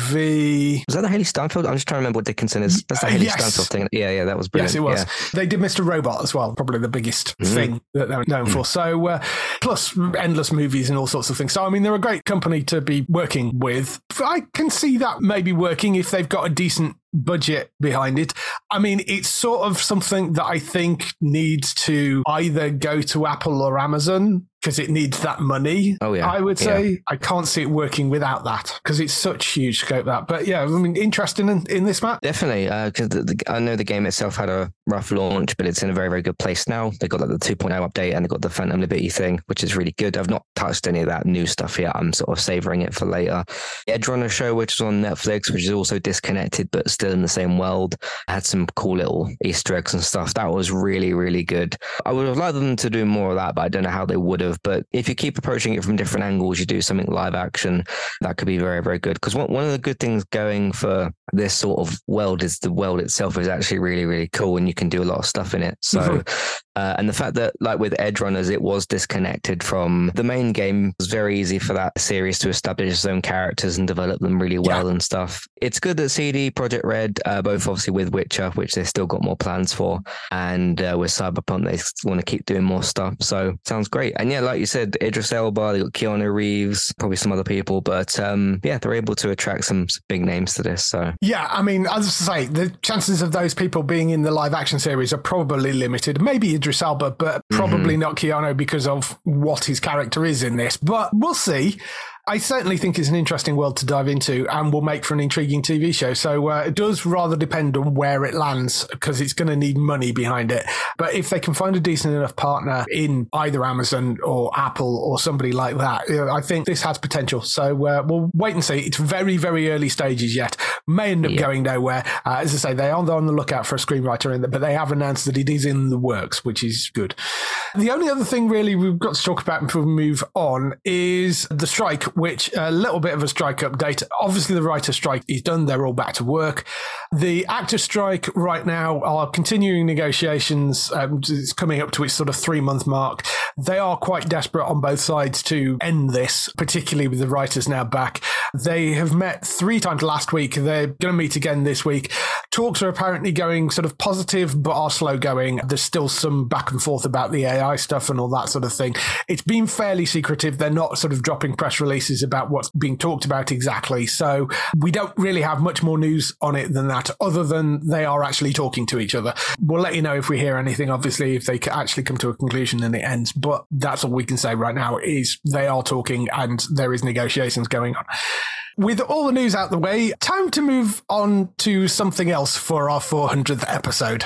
TV. Was that the Haley Steinfeld? I'm just trying to remember what Dickinson is. That's the Haley Steinfeld thing. Yeah, that was brilliant. Yes, it was. Yeah. They did Mr. Robot as well, probably the biggest thing that they're known for. So, plus endless movies and all sorts of things. So, I mean, they're a great company to be working with. I can see that maybe working if they've got a decent budget behind it. I mean, it's sort of something that I think needs to either go to Apple or Amazon because it needs that money. Oh, yeah. I would say I can't see it working without that because it's such huge scope that. But yeah, I mean, interesting in this, Matt. Definitely, because I know the game itself had a rough launch, but it's in a very, very good place now. They got like the 2.0 update and they got the Phantom Liberty thing, which is really good. I've not touched any of that new stuff yet. I'm sort of savoring it for later. Edgerunner show, which is on Netflix, which is also disconnected, but still in the same world, had some cool little Easter eggs and stuff. That was really, really good. I would have liked them to do more of that, but I don't know how they would have. But if you keep approaching it from different angles, you do something live action, that could be very, very good. Because one of the good things going for this sort of world is the world itself is actually really, really cool and you can do a lot of stuff in it. So, and the fact that like with Edgerunners, it was disconnected from the main game, it was very easy for that series to establish its own characters and develop them really well and stuff. It's good that CD Projekt Red, both obviously with Witcher, which they've still got more plans for, and with Cyberpunk, they want to keep doing more stuff. So sounds great. And yeah, like you said, Idris Elba, they got Keanu Reeves, probably some other people, but yeah, they're able to attract some big names to this. So yeah, I mean, as I say, the chances of those people being in the live action series are probably limited. Maybe Idris Elba, but probably not Keanu because of what his character is in this. But we'll see. I certainly think it's an interesting world to dive into and will make for an intriguing TV show. So it does rather depend on where it lands because it's going to need money behind it. But if they can find a decent enough partner in either Amazon or Apple or somebody like that, I think this has potential. So we'll wait and see. It's very, very early stages yet. May end up going nowhere. As I say, they are on the lookout for a screenwriter in there, but they have announced that it is in the works, which is good. The only other thing really we've got to talk about before we move on is the strike, which a little bit of a strike update. Obviously, the writer strike is done. They're all back to work. The actor strike right now are continuing negotiations. It's coming up to its sort of 3-month mark. They are quite desperate on both sides to end this, particularly with the writers now back. They have met 3 times last week. They're going to meet again this week. Talks are apparently going sort of positive, but are slow going. There's still some back and forth about the AI stuff and all that sort of thing. It's been fairly secretive. They're not sort of dropping press releases about what's being talked about exactly. So we don't really have much more news on it than that, other than they are actually talking to each other. We'll let you know if we hear anything, obviously, if they actually come to a conclusion and it ends. But that's all we can say right now is they are talking and there is negotiations going on. With all the news out the way, time to move on to something else for our 400th episode.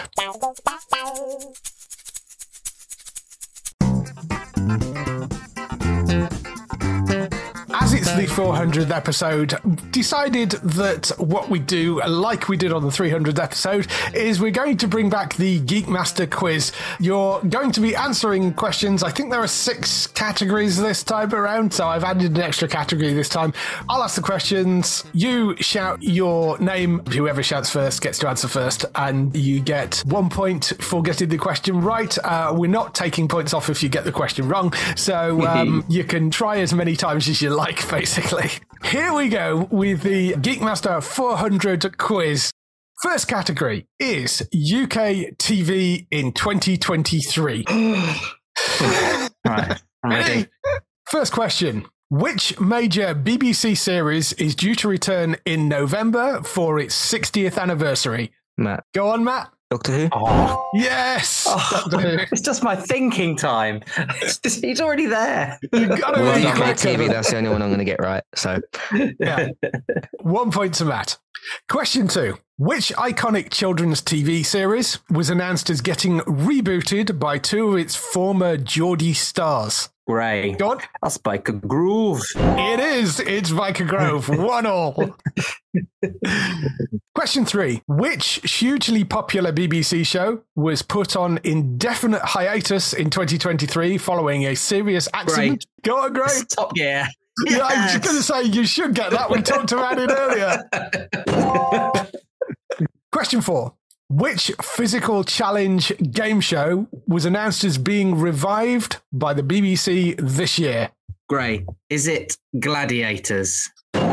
As it's the 400th episode, decided that what we do, like we did on the 300th episode, is we're going to bring back the Geek Master quiz. You're going to be answering questions. I think there are 6 categories this time around, so I've added an extra category this time. I'll ask the questions. You shout your name. Whoever shouts first gets to answer first, and you get 1 point for getting the question right. We're not taking points off if you get the question wrong, so you can try as many times as you like, basically. Here we go with the Geekmaster 400 quiz. First category is UK TV in 2023. Right. Ready? First question. Which major BBC series is due to return in November for its 60th anniversary? Matt. Go on, Matt. Doctor Who? Oh. Yes! Doctor Who. It's just my thinking time. He's already there. You got Well, it. UK TV, that's the only one I'm going to get right. So, Yeah. 1 point to Matt. Question 2. Which iconic children's TV series was announced as getting rebooted by 2 of its former Geordie stars? Ray. Go on. That's Biker Groove. It is. It's Vicar Grove. 1-1. Question 3. Which hugely popular BBC show was put on indefinite hiatus in 2023 following a serious accident? Go on, Gray. Top Gear. Yeah, I was going to say, you should get that. We talked about it earlier. Question 4. Which physical challenge game show was announced as being revived by the BBC this year? Gray, is it Gladiators?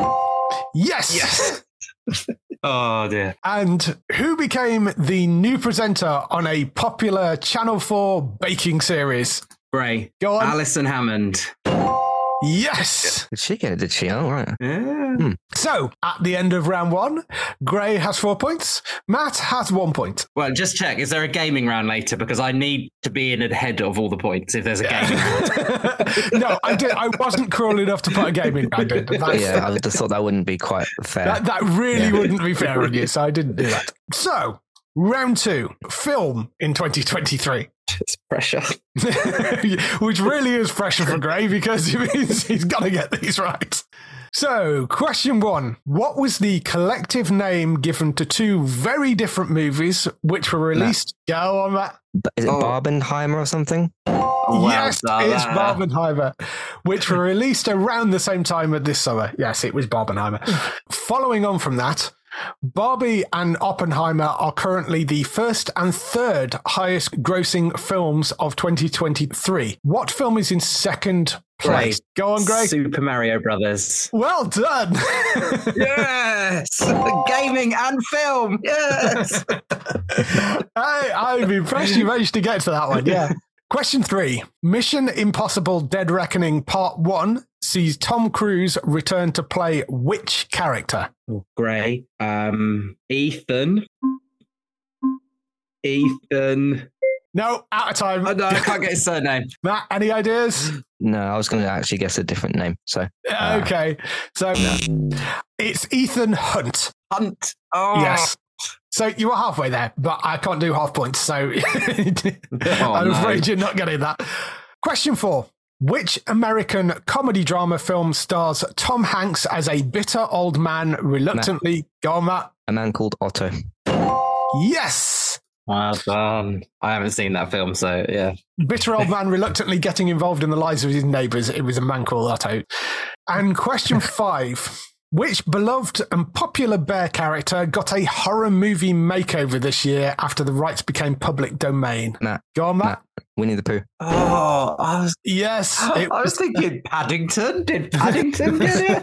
Yes. Oh, dear. And who became the new presenter on a popular Channel 4 baking series? Gray. Go on. Alison Hammond. Yes. Did she get it? Did she? Oh, right. Yeah. So, at the end of round 1, Gray has 4 points. Matt has 1 point. Well, just check. Is there a gaming round later? Because I need to be in ahead of all the points if there's a gaming round. No, I wasn't cruel enough to put a gaming round in. Yeah, I just thought that wouldn't be quite fair. That really wouldn't be fair on you, so I didn't do that. So, round 2, film in 2023. It's pressure. Which really is pressure for Gray because it means he's got to get these right. So, question 1. What was the collective name given to 2 very different movies which were released? Go on, Matt. Is it Barbenheimer or something? Yes, it's Barbenheimer, which were released around the same time of this summer. Yes, it was Barbenheimer. Following on from that, Barbie and Oppenheimer are currently the first and third highest grossing films of 2023. What film is in second place? Go on, Gray. Super Mario Brothers. Well done. Yes. Gaming and film. Yes. I'm impressed you managed to get to that one. Yeah. Question 3. Mission Impossible Dead Reckoning Part 1 sees Tom Cruise return to play which character? Gray. Ethan. No, out of time. Oh, no, I can't get his surname. Matt, any ideas? No, I was going to actually guess a different name. So Okay. So it's Ethan Hunt. Hunt. Oh. Yes. So you were halfway there, but I can't do half points. So I'm afraid you're not getting that. Question 4. Which American comedy drama film stars Tom Hanks as a bitter old man reluctantly... Go on, Matt. A Man Called Otto. Yes. Well done. I haven't seen that film, so yeah. Bitter old man reluctantly getting involved in the lives of his neighbours. It was A Man Called Otto. And question 5. Which beloved and popular bear character got a horror movie makeover this year after the rights became public domain? Matt. Go on, Matt. Winnie the Pooh. Oh, Yes. I was thinking Paddington. Did Paddington get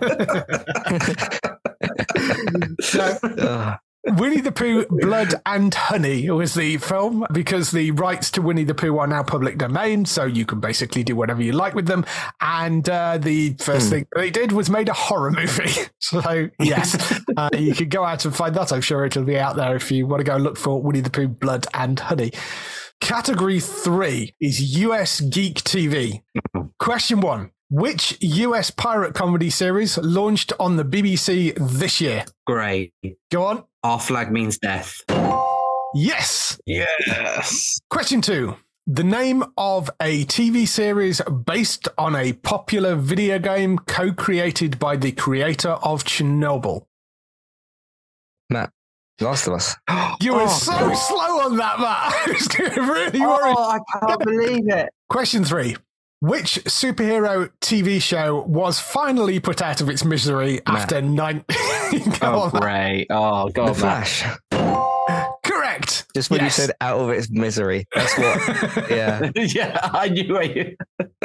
it? Winnie the Pooh, Blood and Honey was the film because the rights to Winnie the Pooh are now public domain, so you can basically do whatever you like with them. And the first thing they did was made a horror movie. So, yes, you can go out and find that. I'm sure it'll be out there if you want to go look for Winnie the Pooh, Blood and Honey. Category 3 is US Geek TV. Question 1. Which US pirate comedy series launched on the BBC this year? Great. Go on. Our Flag Means Death. Yes. Yes. Question 2. The name of a TV series based on a popular video game co-created by the creator of Chernobyl. Matt. Last of Us. You were so slow on that, Matt. I was really worried. I can't believe it. Question 3. Which superhero TV show was finally put out of its misery after 9... Great. Oh, God. The Flash. Correct. Just when you said out of its misery. That's what... Yeah. Yeah, I knew where you...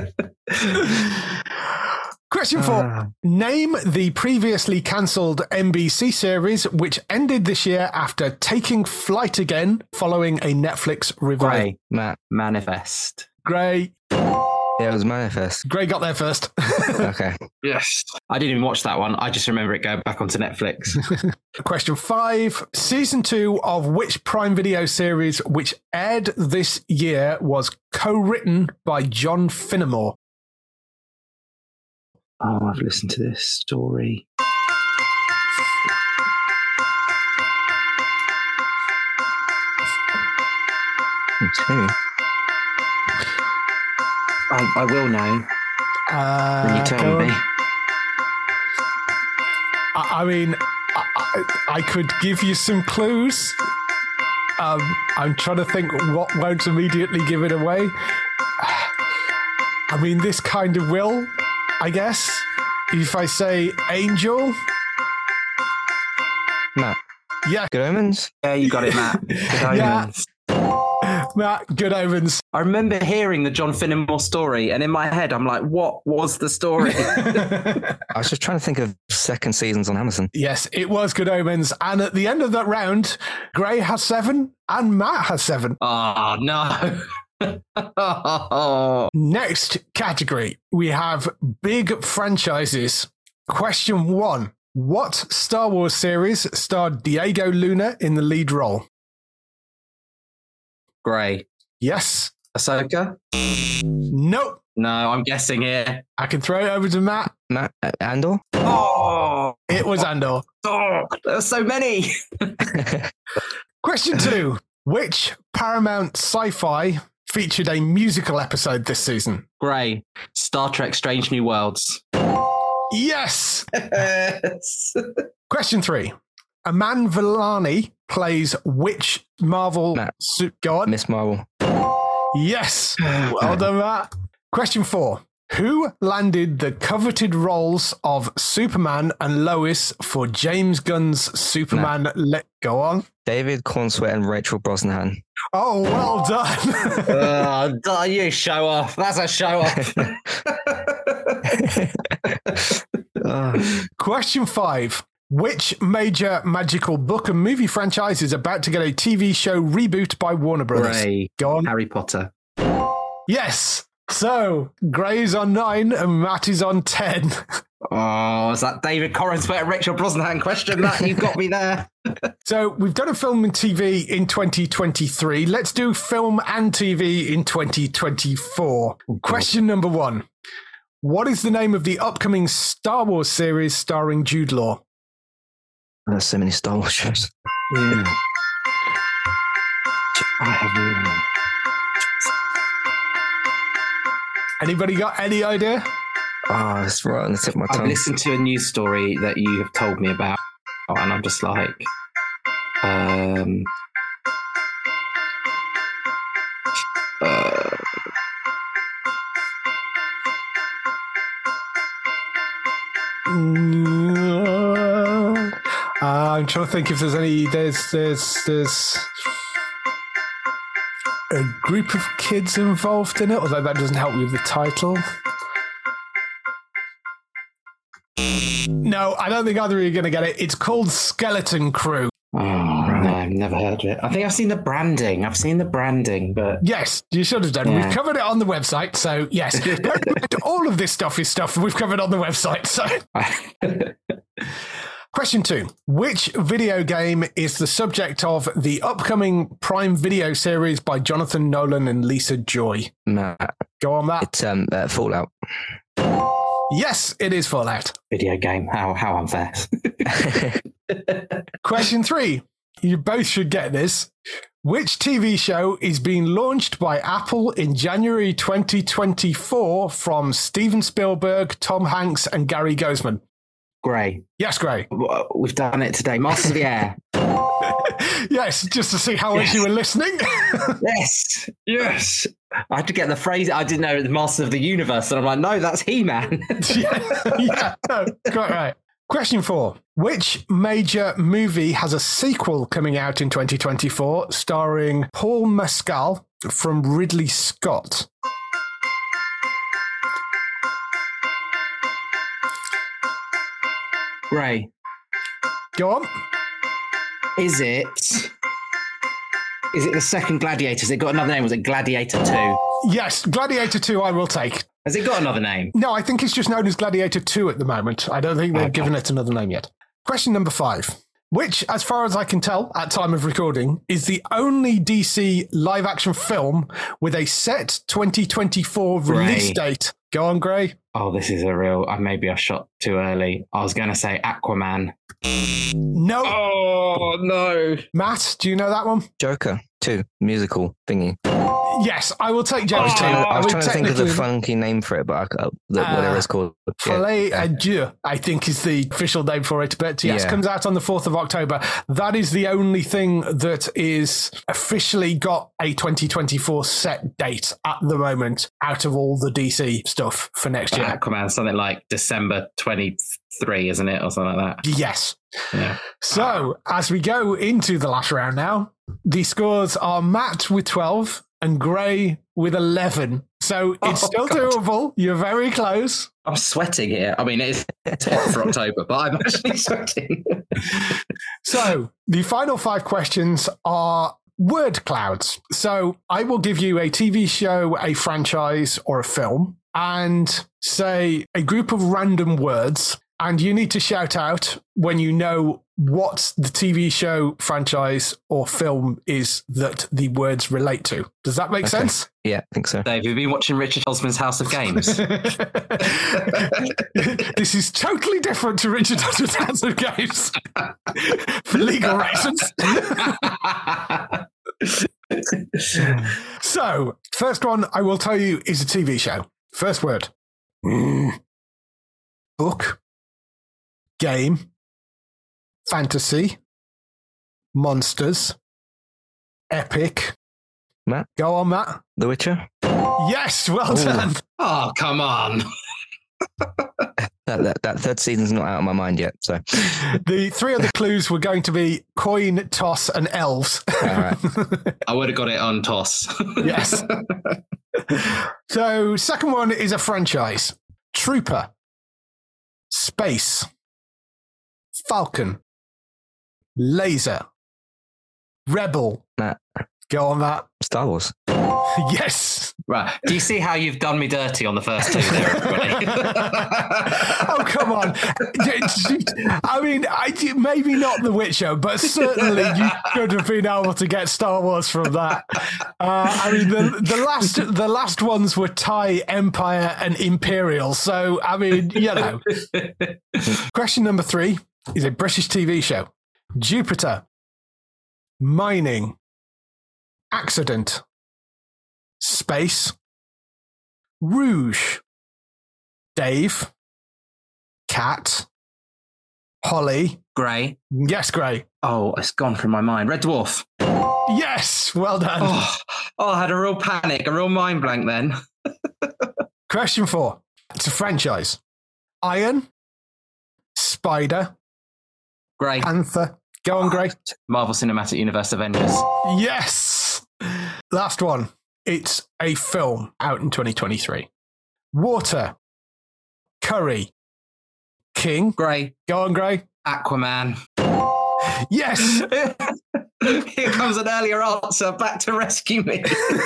Question 4. Name the previously cancelled NBC series which ended this year after taking flight again following a Netflix revival. Gray. Matt. Manifest. Gray. Yeah, it was Manifest. Gray got there first. Okay. Yes. I didn't even watch that one. I just remember it going back onto Netflix. Question 5. Season 2 of which Prime Video series which aired this year was co-written by John Finnemore? Oh, I've listened to this story. Two. I will know. When you tell me. I mean, I could give you some clues. I'm trying to think what won't immediately give it away. I mean, this kind of will, I guess. If I say Angel. Matt. Yeah. Good Omens? Yeah, you got it, Matt. Good Omens. Matt, Good Omens. I remember hearing the John Finnemore story, and in my head, I'm like, what was the story? I was just trying to think of second seasons on Amazon. Yes, it was Good Omens. And at the end of that round, Gray has 7 and Matt has 7. Oh, no. Next category, we have big franchises. Question 1. What Star Wars series starred Diego Luna in the lead role? Gray. Yes. Ahsoka? Nope. No, I'm guessing here. I can throw it over to Matt. Matt Andor? Oh, It was Andor. there are so many. Question 2. Which Paramount sci-fi featured a musical episode this season? Gray. Star Trek Strange New Worlds. Yes. Question 3. Aman Vellani plays which Marvel Matt. Go on. Miss Marvel. Yes. Well done, Matt. Question 4. Who landed the coveted roles of Superman and Lois for James Gunn's Superman? Go on. David Cornsweet and Rachel Brosnahan. Oh, well done. You show off. That's a show off. Question 5. Which major magical book and movie franchise is about to get a TV show reboot by Warner Brothers? Gray. Go on. Harry Potter. Yes. So, Gray's on 9 and Matt is on 10. Oh, is that David Corenswet and Rachel Brosnahan question? That you got me there. So, we've done a film and TV in 2023. Let's do film and TV in 2024. Question number 1. What is the name of the upcoming Star Wars series starring Jude Law? There's so many Star Wars shows. I have no. Anybody got any idea? Oh, it's right on the tip of my I've tongue. listened to a news story that you have told me about, and I'm just like, I'm trying to think if there's any. There's a group of kids involved in it, although that doesn't help you with the title. No, I don't think either of you are going to get it. It's called Skeleton Crew. oh, no, I've never heard of it. I think I've seen the branding. But Yes, you should have done. Yeah. We've covered it on the website, so yes. All of this stuff is stuff we've covered on the website. So, Question 2. Which video game is the subject of the upcoming Prime Video series by Jonathan Nolan and Lisa Joy? Matt. Go on, that. It's Fallout. Yes, it is Fallout. video game. How unfair. Question 3. You both should get this. Which TV show is being launched by Apple in January 2024 from Steven Spielberg, Tom Hanks, and Gary Gozman? Gray. Yes, Gray. We've done it today. Masters of the Air. Yes, just to see how much you were listening. Yes. I had to get the phrase. I didn't know it was Masters of the Universe, and I'm like, no, that's He-Man. Yeah, no, quite right. Question 4. Which major movie has a sequel coming out in 2024 starring Paul Mescal from Ridley Scott? Gray. Go on. Is it the second Gladiator? Has it got another name? Was it Gladiator 2? Yes, Gladiator 2 I will take. Has it got another name? No, I think it's just known as Gladiator 2 at the moment. I don't think they've given it another name yet. Question number 5. Which, as far as I can tell at time of recording, is the only DC live-action film with a set 2024 release date? Go on, Gray. Oh, this is a real... maybe I shot too early. I was going to say Aquaman. No. Oh, no. Matt, do you know that one? Joker 2, musical thingy. Yes, I will take James too. I was trying to think of the technically- funky name for it, but whatever it's called. Filet Adieu, I think is the official name for it. But yes, Yeah. comes out on the 4th of October. That is the only thing that is officially got a 2024 set date at the moment out of all the DC stuff for next year. Aquaman, something like December 23, isn't it? Or something like that. Yes. Yeah. So as we go into the last round now, the scores are Matt with 12 and Gray with 11. So it's still doable. You're very close. I'm sweating here. I mean, it's hot for October, but I'm actually sweating. So the final 5 questions are word clouds. So I will give you a TV show, a franchise, or a film, and say a group of random words. And you need to shout out when you know what the TV show, franchise, or film is that the words relate to. Does that make sense? Yeah, I think so. Dave, have you been watching Richard Osman's House of Games? This is totally different to Richard Osman's House of Games for legal reasons. So, first one I will tell you is a TV show. First word. Book. Game. Fantasy. Monsters. Epic. Matt? Go on, Matt. The Witcher? Yes, well done. Oh, come on. That third season's not out of my mind yet, so. The 3 other clues were going to be coin, toss, and elves. All right. I would have got it on toss. Yes. So, second one is a franchise. Trooper. Space. Falcon. Laser. Rebel. Matt. Go on, Matt. Star Wars. Yes. Right. Do you see how you've done me dirty on the first 2 there, everybody? Oh, come on. I mean, maybe not The Witcher, but certainly you could have been able to get Star Wars from that. I mean, the last ones were TIE, Empire, and Imperial. So, I mean, you know. Question number 3 is a British TV show. Jupiter. Mining. Accident. Space. Rouge. Dave. Cat. Holly. Gray. Yes, Gray. Oh, it's gone from my mind. Red Dwarf. Yes, well done. I had a real panic, a real mind blank then. Question 4. It's a franchise. Iron. Spider. Gray. Panther. Go on, Gray. Marvel Cinematic Universe Avengers. Yes. Last one. It's a film out in 2023. Water. Curry. King. Gray. Go on, Gray. Aquaman. Yes. Here comes an earlier answer. Back to rescue me.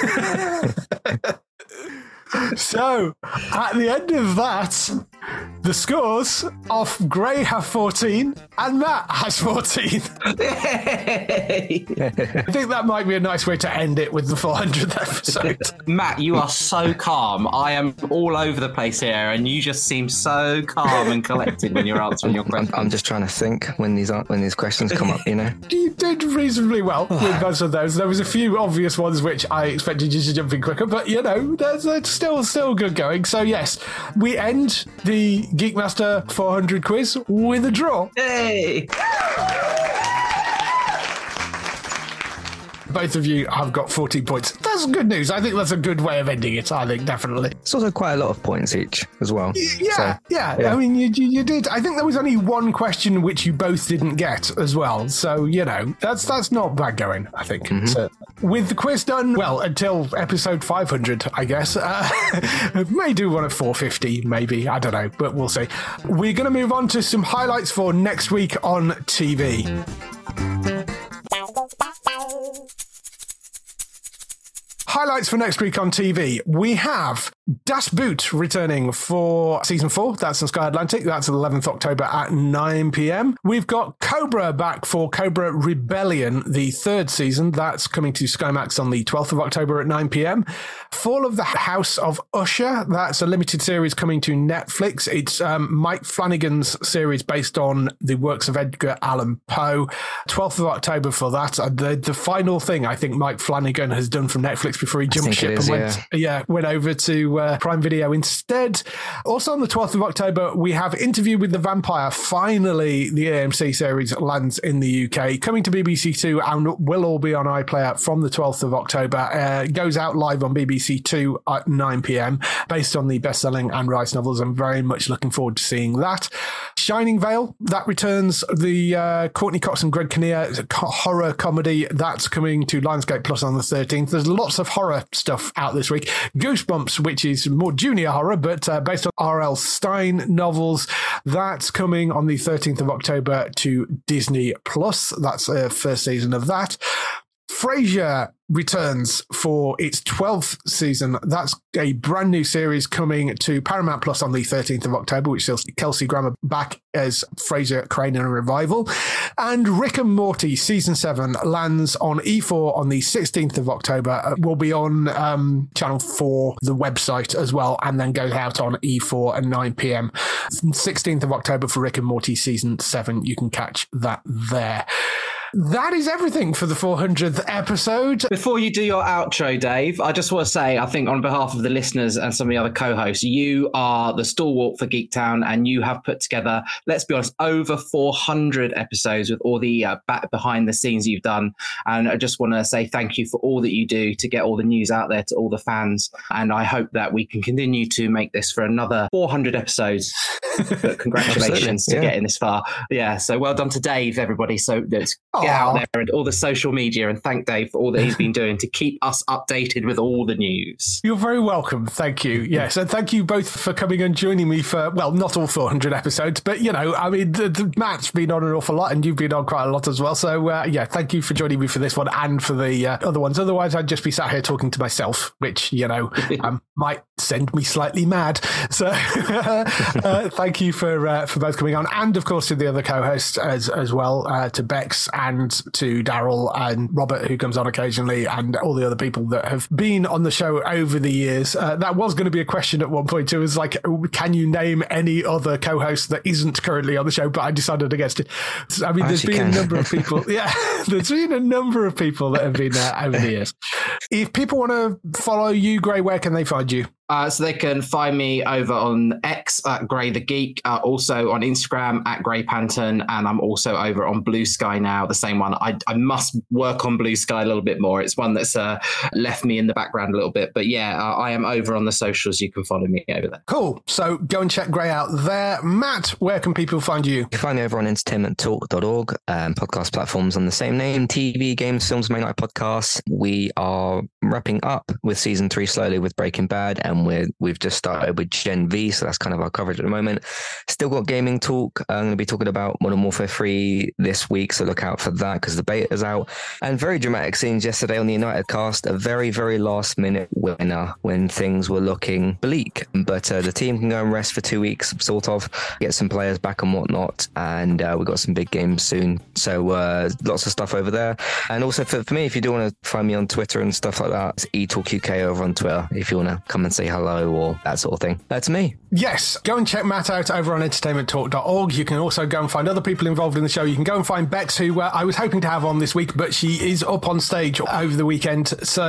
So, at the end of that, the scores of Gray have 14 and Matt has 14. I think that might be a nice way to end it with the 400th episode. Matt, you are so calm. I am all over the place here, and you just seem so calm and collected when you're answering your questions. I'm just trying to think when these questions come up, you know. You did reasonably well with most of those. There was a few obvious ones which I expected you to jump in quicker, but you know, there's still good going. So yes, we end the Geekmaster 400 quiz with a draw. Hey! Both of you have got 14 points. That's good news. I think that's a good way of ending it. I think definitely. It's also quite a lot of points each as well. Yeah. I mean, you did. I think there was only one question which you both didn't get as well. So, you know, that's not bad going, I think. So, with the quiz done, well, until episode 500, I guess. May do one at 450, maybe. I don't know, but we'll see. We're going to move on to some highlights for next week on TV. Highlights for next week on TV. We have Das Boot returning for season 4. That's on Sky Atlantic. That's 11th October at 9 p.m. We've got Cobra back for Cobra Rebellion, the 3rd season. That's coming to Sky Max on the 12th of October at 9 p.m. Fall of the House of Usher. That's a limited series coming to Netflix. It's Mike Flanagan's series based on the works of Edgar Allan Poe. 12th of October for that. The final thing I think Mike Flanagan has done from Netflix before he jumped ship and went over to Prime Video instead. Also on the 12th of October, we have Interview with the Vampire. Finally, the AMC series lands in the UK, coming to BBC Two and will all be on iPlayer from the 12th of October. It goes out live on BBC Two at 9 p.m. based on the best-selling Anne Rice novels. I'm very much looking forward to seeing that. Shining Vale, that returns the Courtney Cox and Greg Kinnear horror comedy. That's coming to Lionsgate Plus on the 13th. There's lots of horror stuff out this week. Goosebumps, which is more junior horror, but based on R.L. Stine novels. That's coming on the 13th of October to Disney Plus. That's the first season of that. Frasier returns for its 12th season. That's a brand new series coming to Paramount Plus on the 13th of October, which sees Kelsey Grammer back as Frasier Crane in a revival. And Rick and Morty season 7 lands on E4 on the 16th of October. Will be on Channel 4, the website as well, and then goes out on E4 at 9 p.m. 16th of October for Rick and Morty season 7. You can catch that there. That is everything for the 400th episode. Before you do your outro, Dave, I just want to say, I think on behalf of the listeners and some of the other co-hosts, you are the stalwart for Geektown, and you have put together, let's be honest, over 400 episodes with all the back behind the scenes you've done. And I just want to say thank you for all that you do to get all the news out there to all the fans. And I hope that we can continue to make this for another 400 episodes. But congratulations to getting this far. Yeah, so well done to Dave, everybody. So let's get out there and all the social media, and thank Dave for all that he's been doing to keep us updated with all the news. You're very welcome. Thank you. Yes, and thank you both for coming and joining me for, well, not all 400 episodes, but, you know, I mean, Matt's been on an awful lot and you've been on quite a lot as well. So, yeah, thank you for joining me for this one and for the other ones. Otherwise, I'd just be sat here talking to myself, which, you know, might send me slightly mad. So thank you for both coming on, and, of course, to the other co-hosts as well, to Bex and to Daryl and Robert, who comes on occasionally, and all the other people that have been on the show over the years. That was going to be a question at one point. It was like, can you name any other co-host that isn't currently on the show? But I decided against it. I mean, there's been a number of people. Yeah, there's been a number of people that have been over the years. If people want to follow you, Gray, where can they find you? So they can find me over on X at Gray the Geek, also on Instagram at Gray Panton, and I'm also over on Blue Sky now, the same one. I must work on Blue Sky a little bit more. It's one that's left me in the background a little bit. But yeah, I am over on the socials. You can follow me over there. Cool. So go and check Gray out there. Matt, where can people find you? You can find me over on entertainmenttalk.org, podcast platforms on the same name, TV, games, films, main night podcasts. We are wrapping up with season 3 slowly with Breaking Bad, and we've just started with Gen V, so that's kind of our coverage at the moment. Still got gaming talk. I'm going to be talking about Modern Warfare 3 this week, so look out for that because the beta's out. And very dramatic scenes yesterday on the United cast, a very, very last minute winner when things were looking bleak. But the team can go and rest for 2 weeks, sort of, get some players back and whatnot. And we've got some big games soon. So lots of stuff over there. And also for me, if you do want to find me on Twitter and stuff like that, it's eTalkUK over on Twitter if you want to come and say hello or that sort of thing. That's me. Yes, go and check Matt out over on entertainmenttalk.org. You can also go and find other people involved in the show. You can go and find Bex, who I was hoping to have on this week, but she is up on stage over the weekend,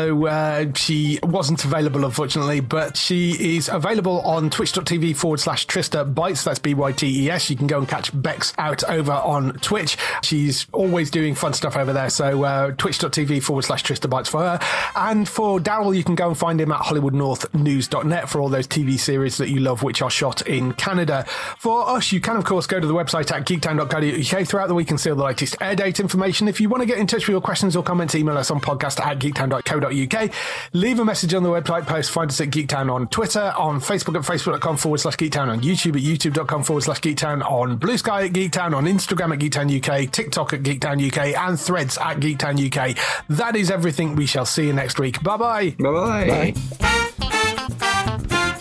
so she wasn't available, unfortunately, but she is available on twitch.tv/Trista Bytes. That's BYTES. You can go and catch Bex out over on Twitch. She's always doing fun stuff over there, so twitch.tv/Trista Bytes for her. And for Daryl, you can go and find him at HollywoodNorthNews.net for all those TV series that you love, which are shot in Canada. For us, you can, of course, go to the website at geektown.co.uk throughout the week and see all the latest air date information. If you want to get in touch with your questions or comments, email us on podcast@geektown.co.uk. Leave a message on the website post. Find us at Geektown on Twitter, on Facebook at facebook.com/Geektown, on YouTube at youtube.com/Geektown, on Blue Sky at Geektown, on Instagram at Geektown UK, TikTok at Geektown UK, and Threads at Geektown UK. That is everything. We shall see you next week. Bye-bye. Bye-bye. Bye.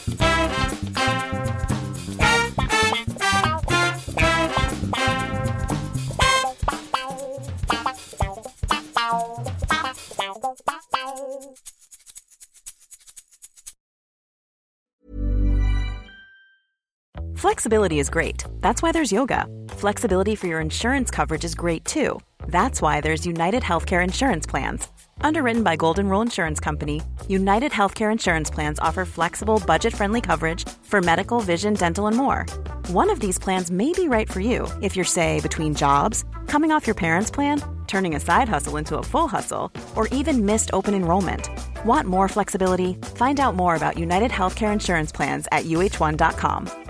Flexibility is great. That's why there's yoga. Flexibility for your insurance coverage is great too. That's why there's United Healthcare Insurance Plans. Underwritten by Golden Rule Insurance Company, United Healthcare Insurance Plans offer flexible, budget-friendly coverage for medical, vision, dental, and more. One of these plans may be right for you if you're, say, between jobs, coming off your parents' plan, turning a side hustle into a full hustle, or even missed open enrollment. Want more flexibility? Find out more about United Healthcare Insurance Plans at uh1.com.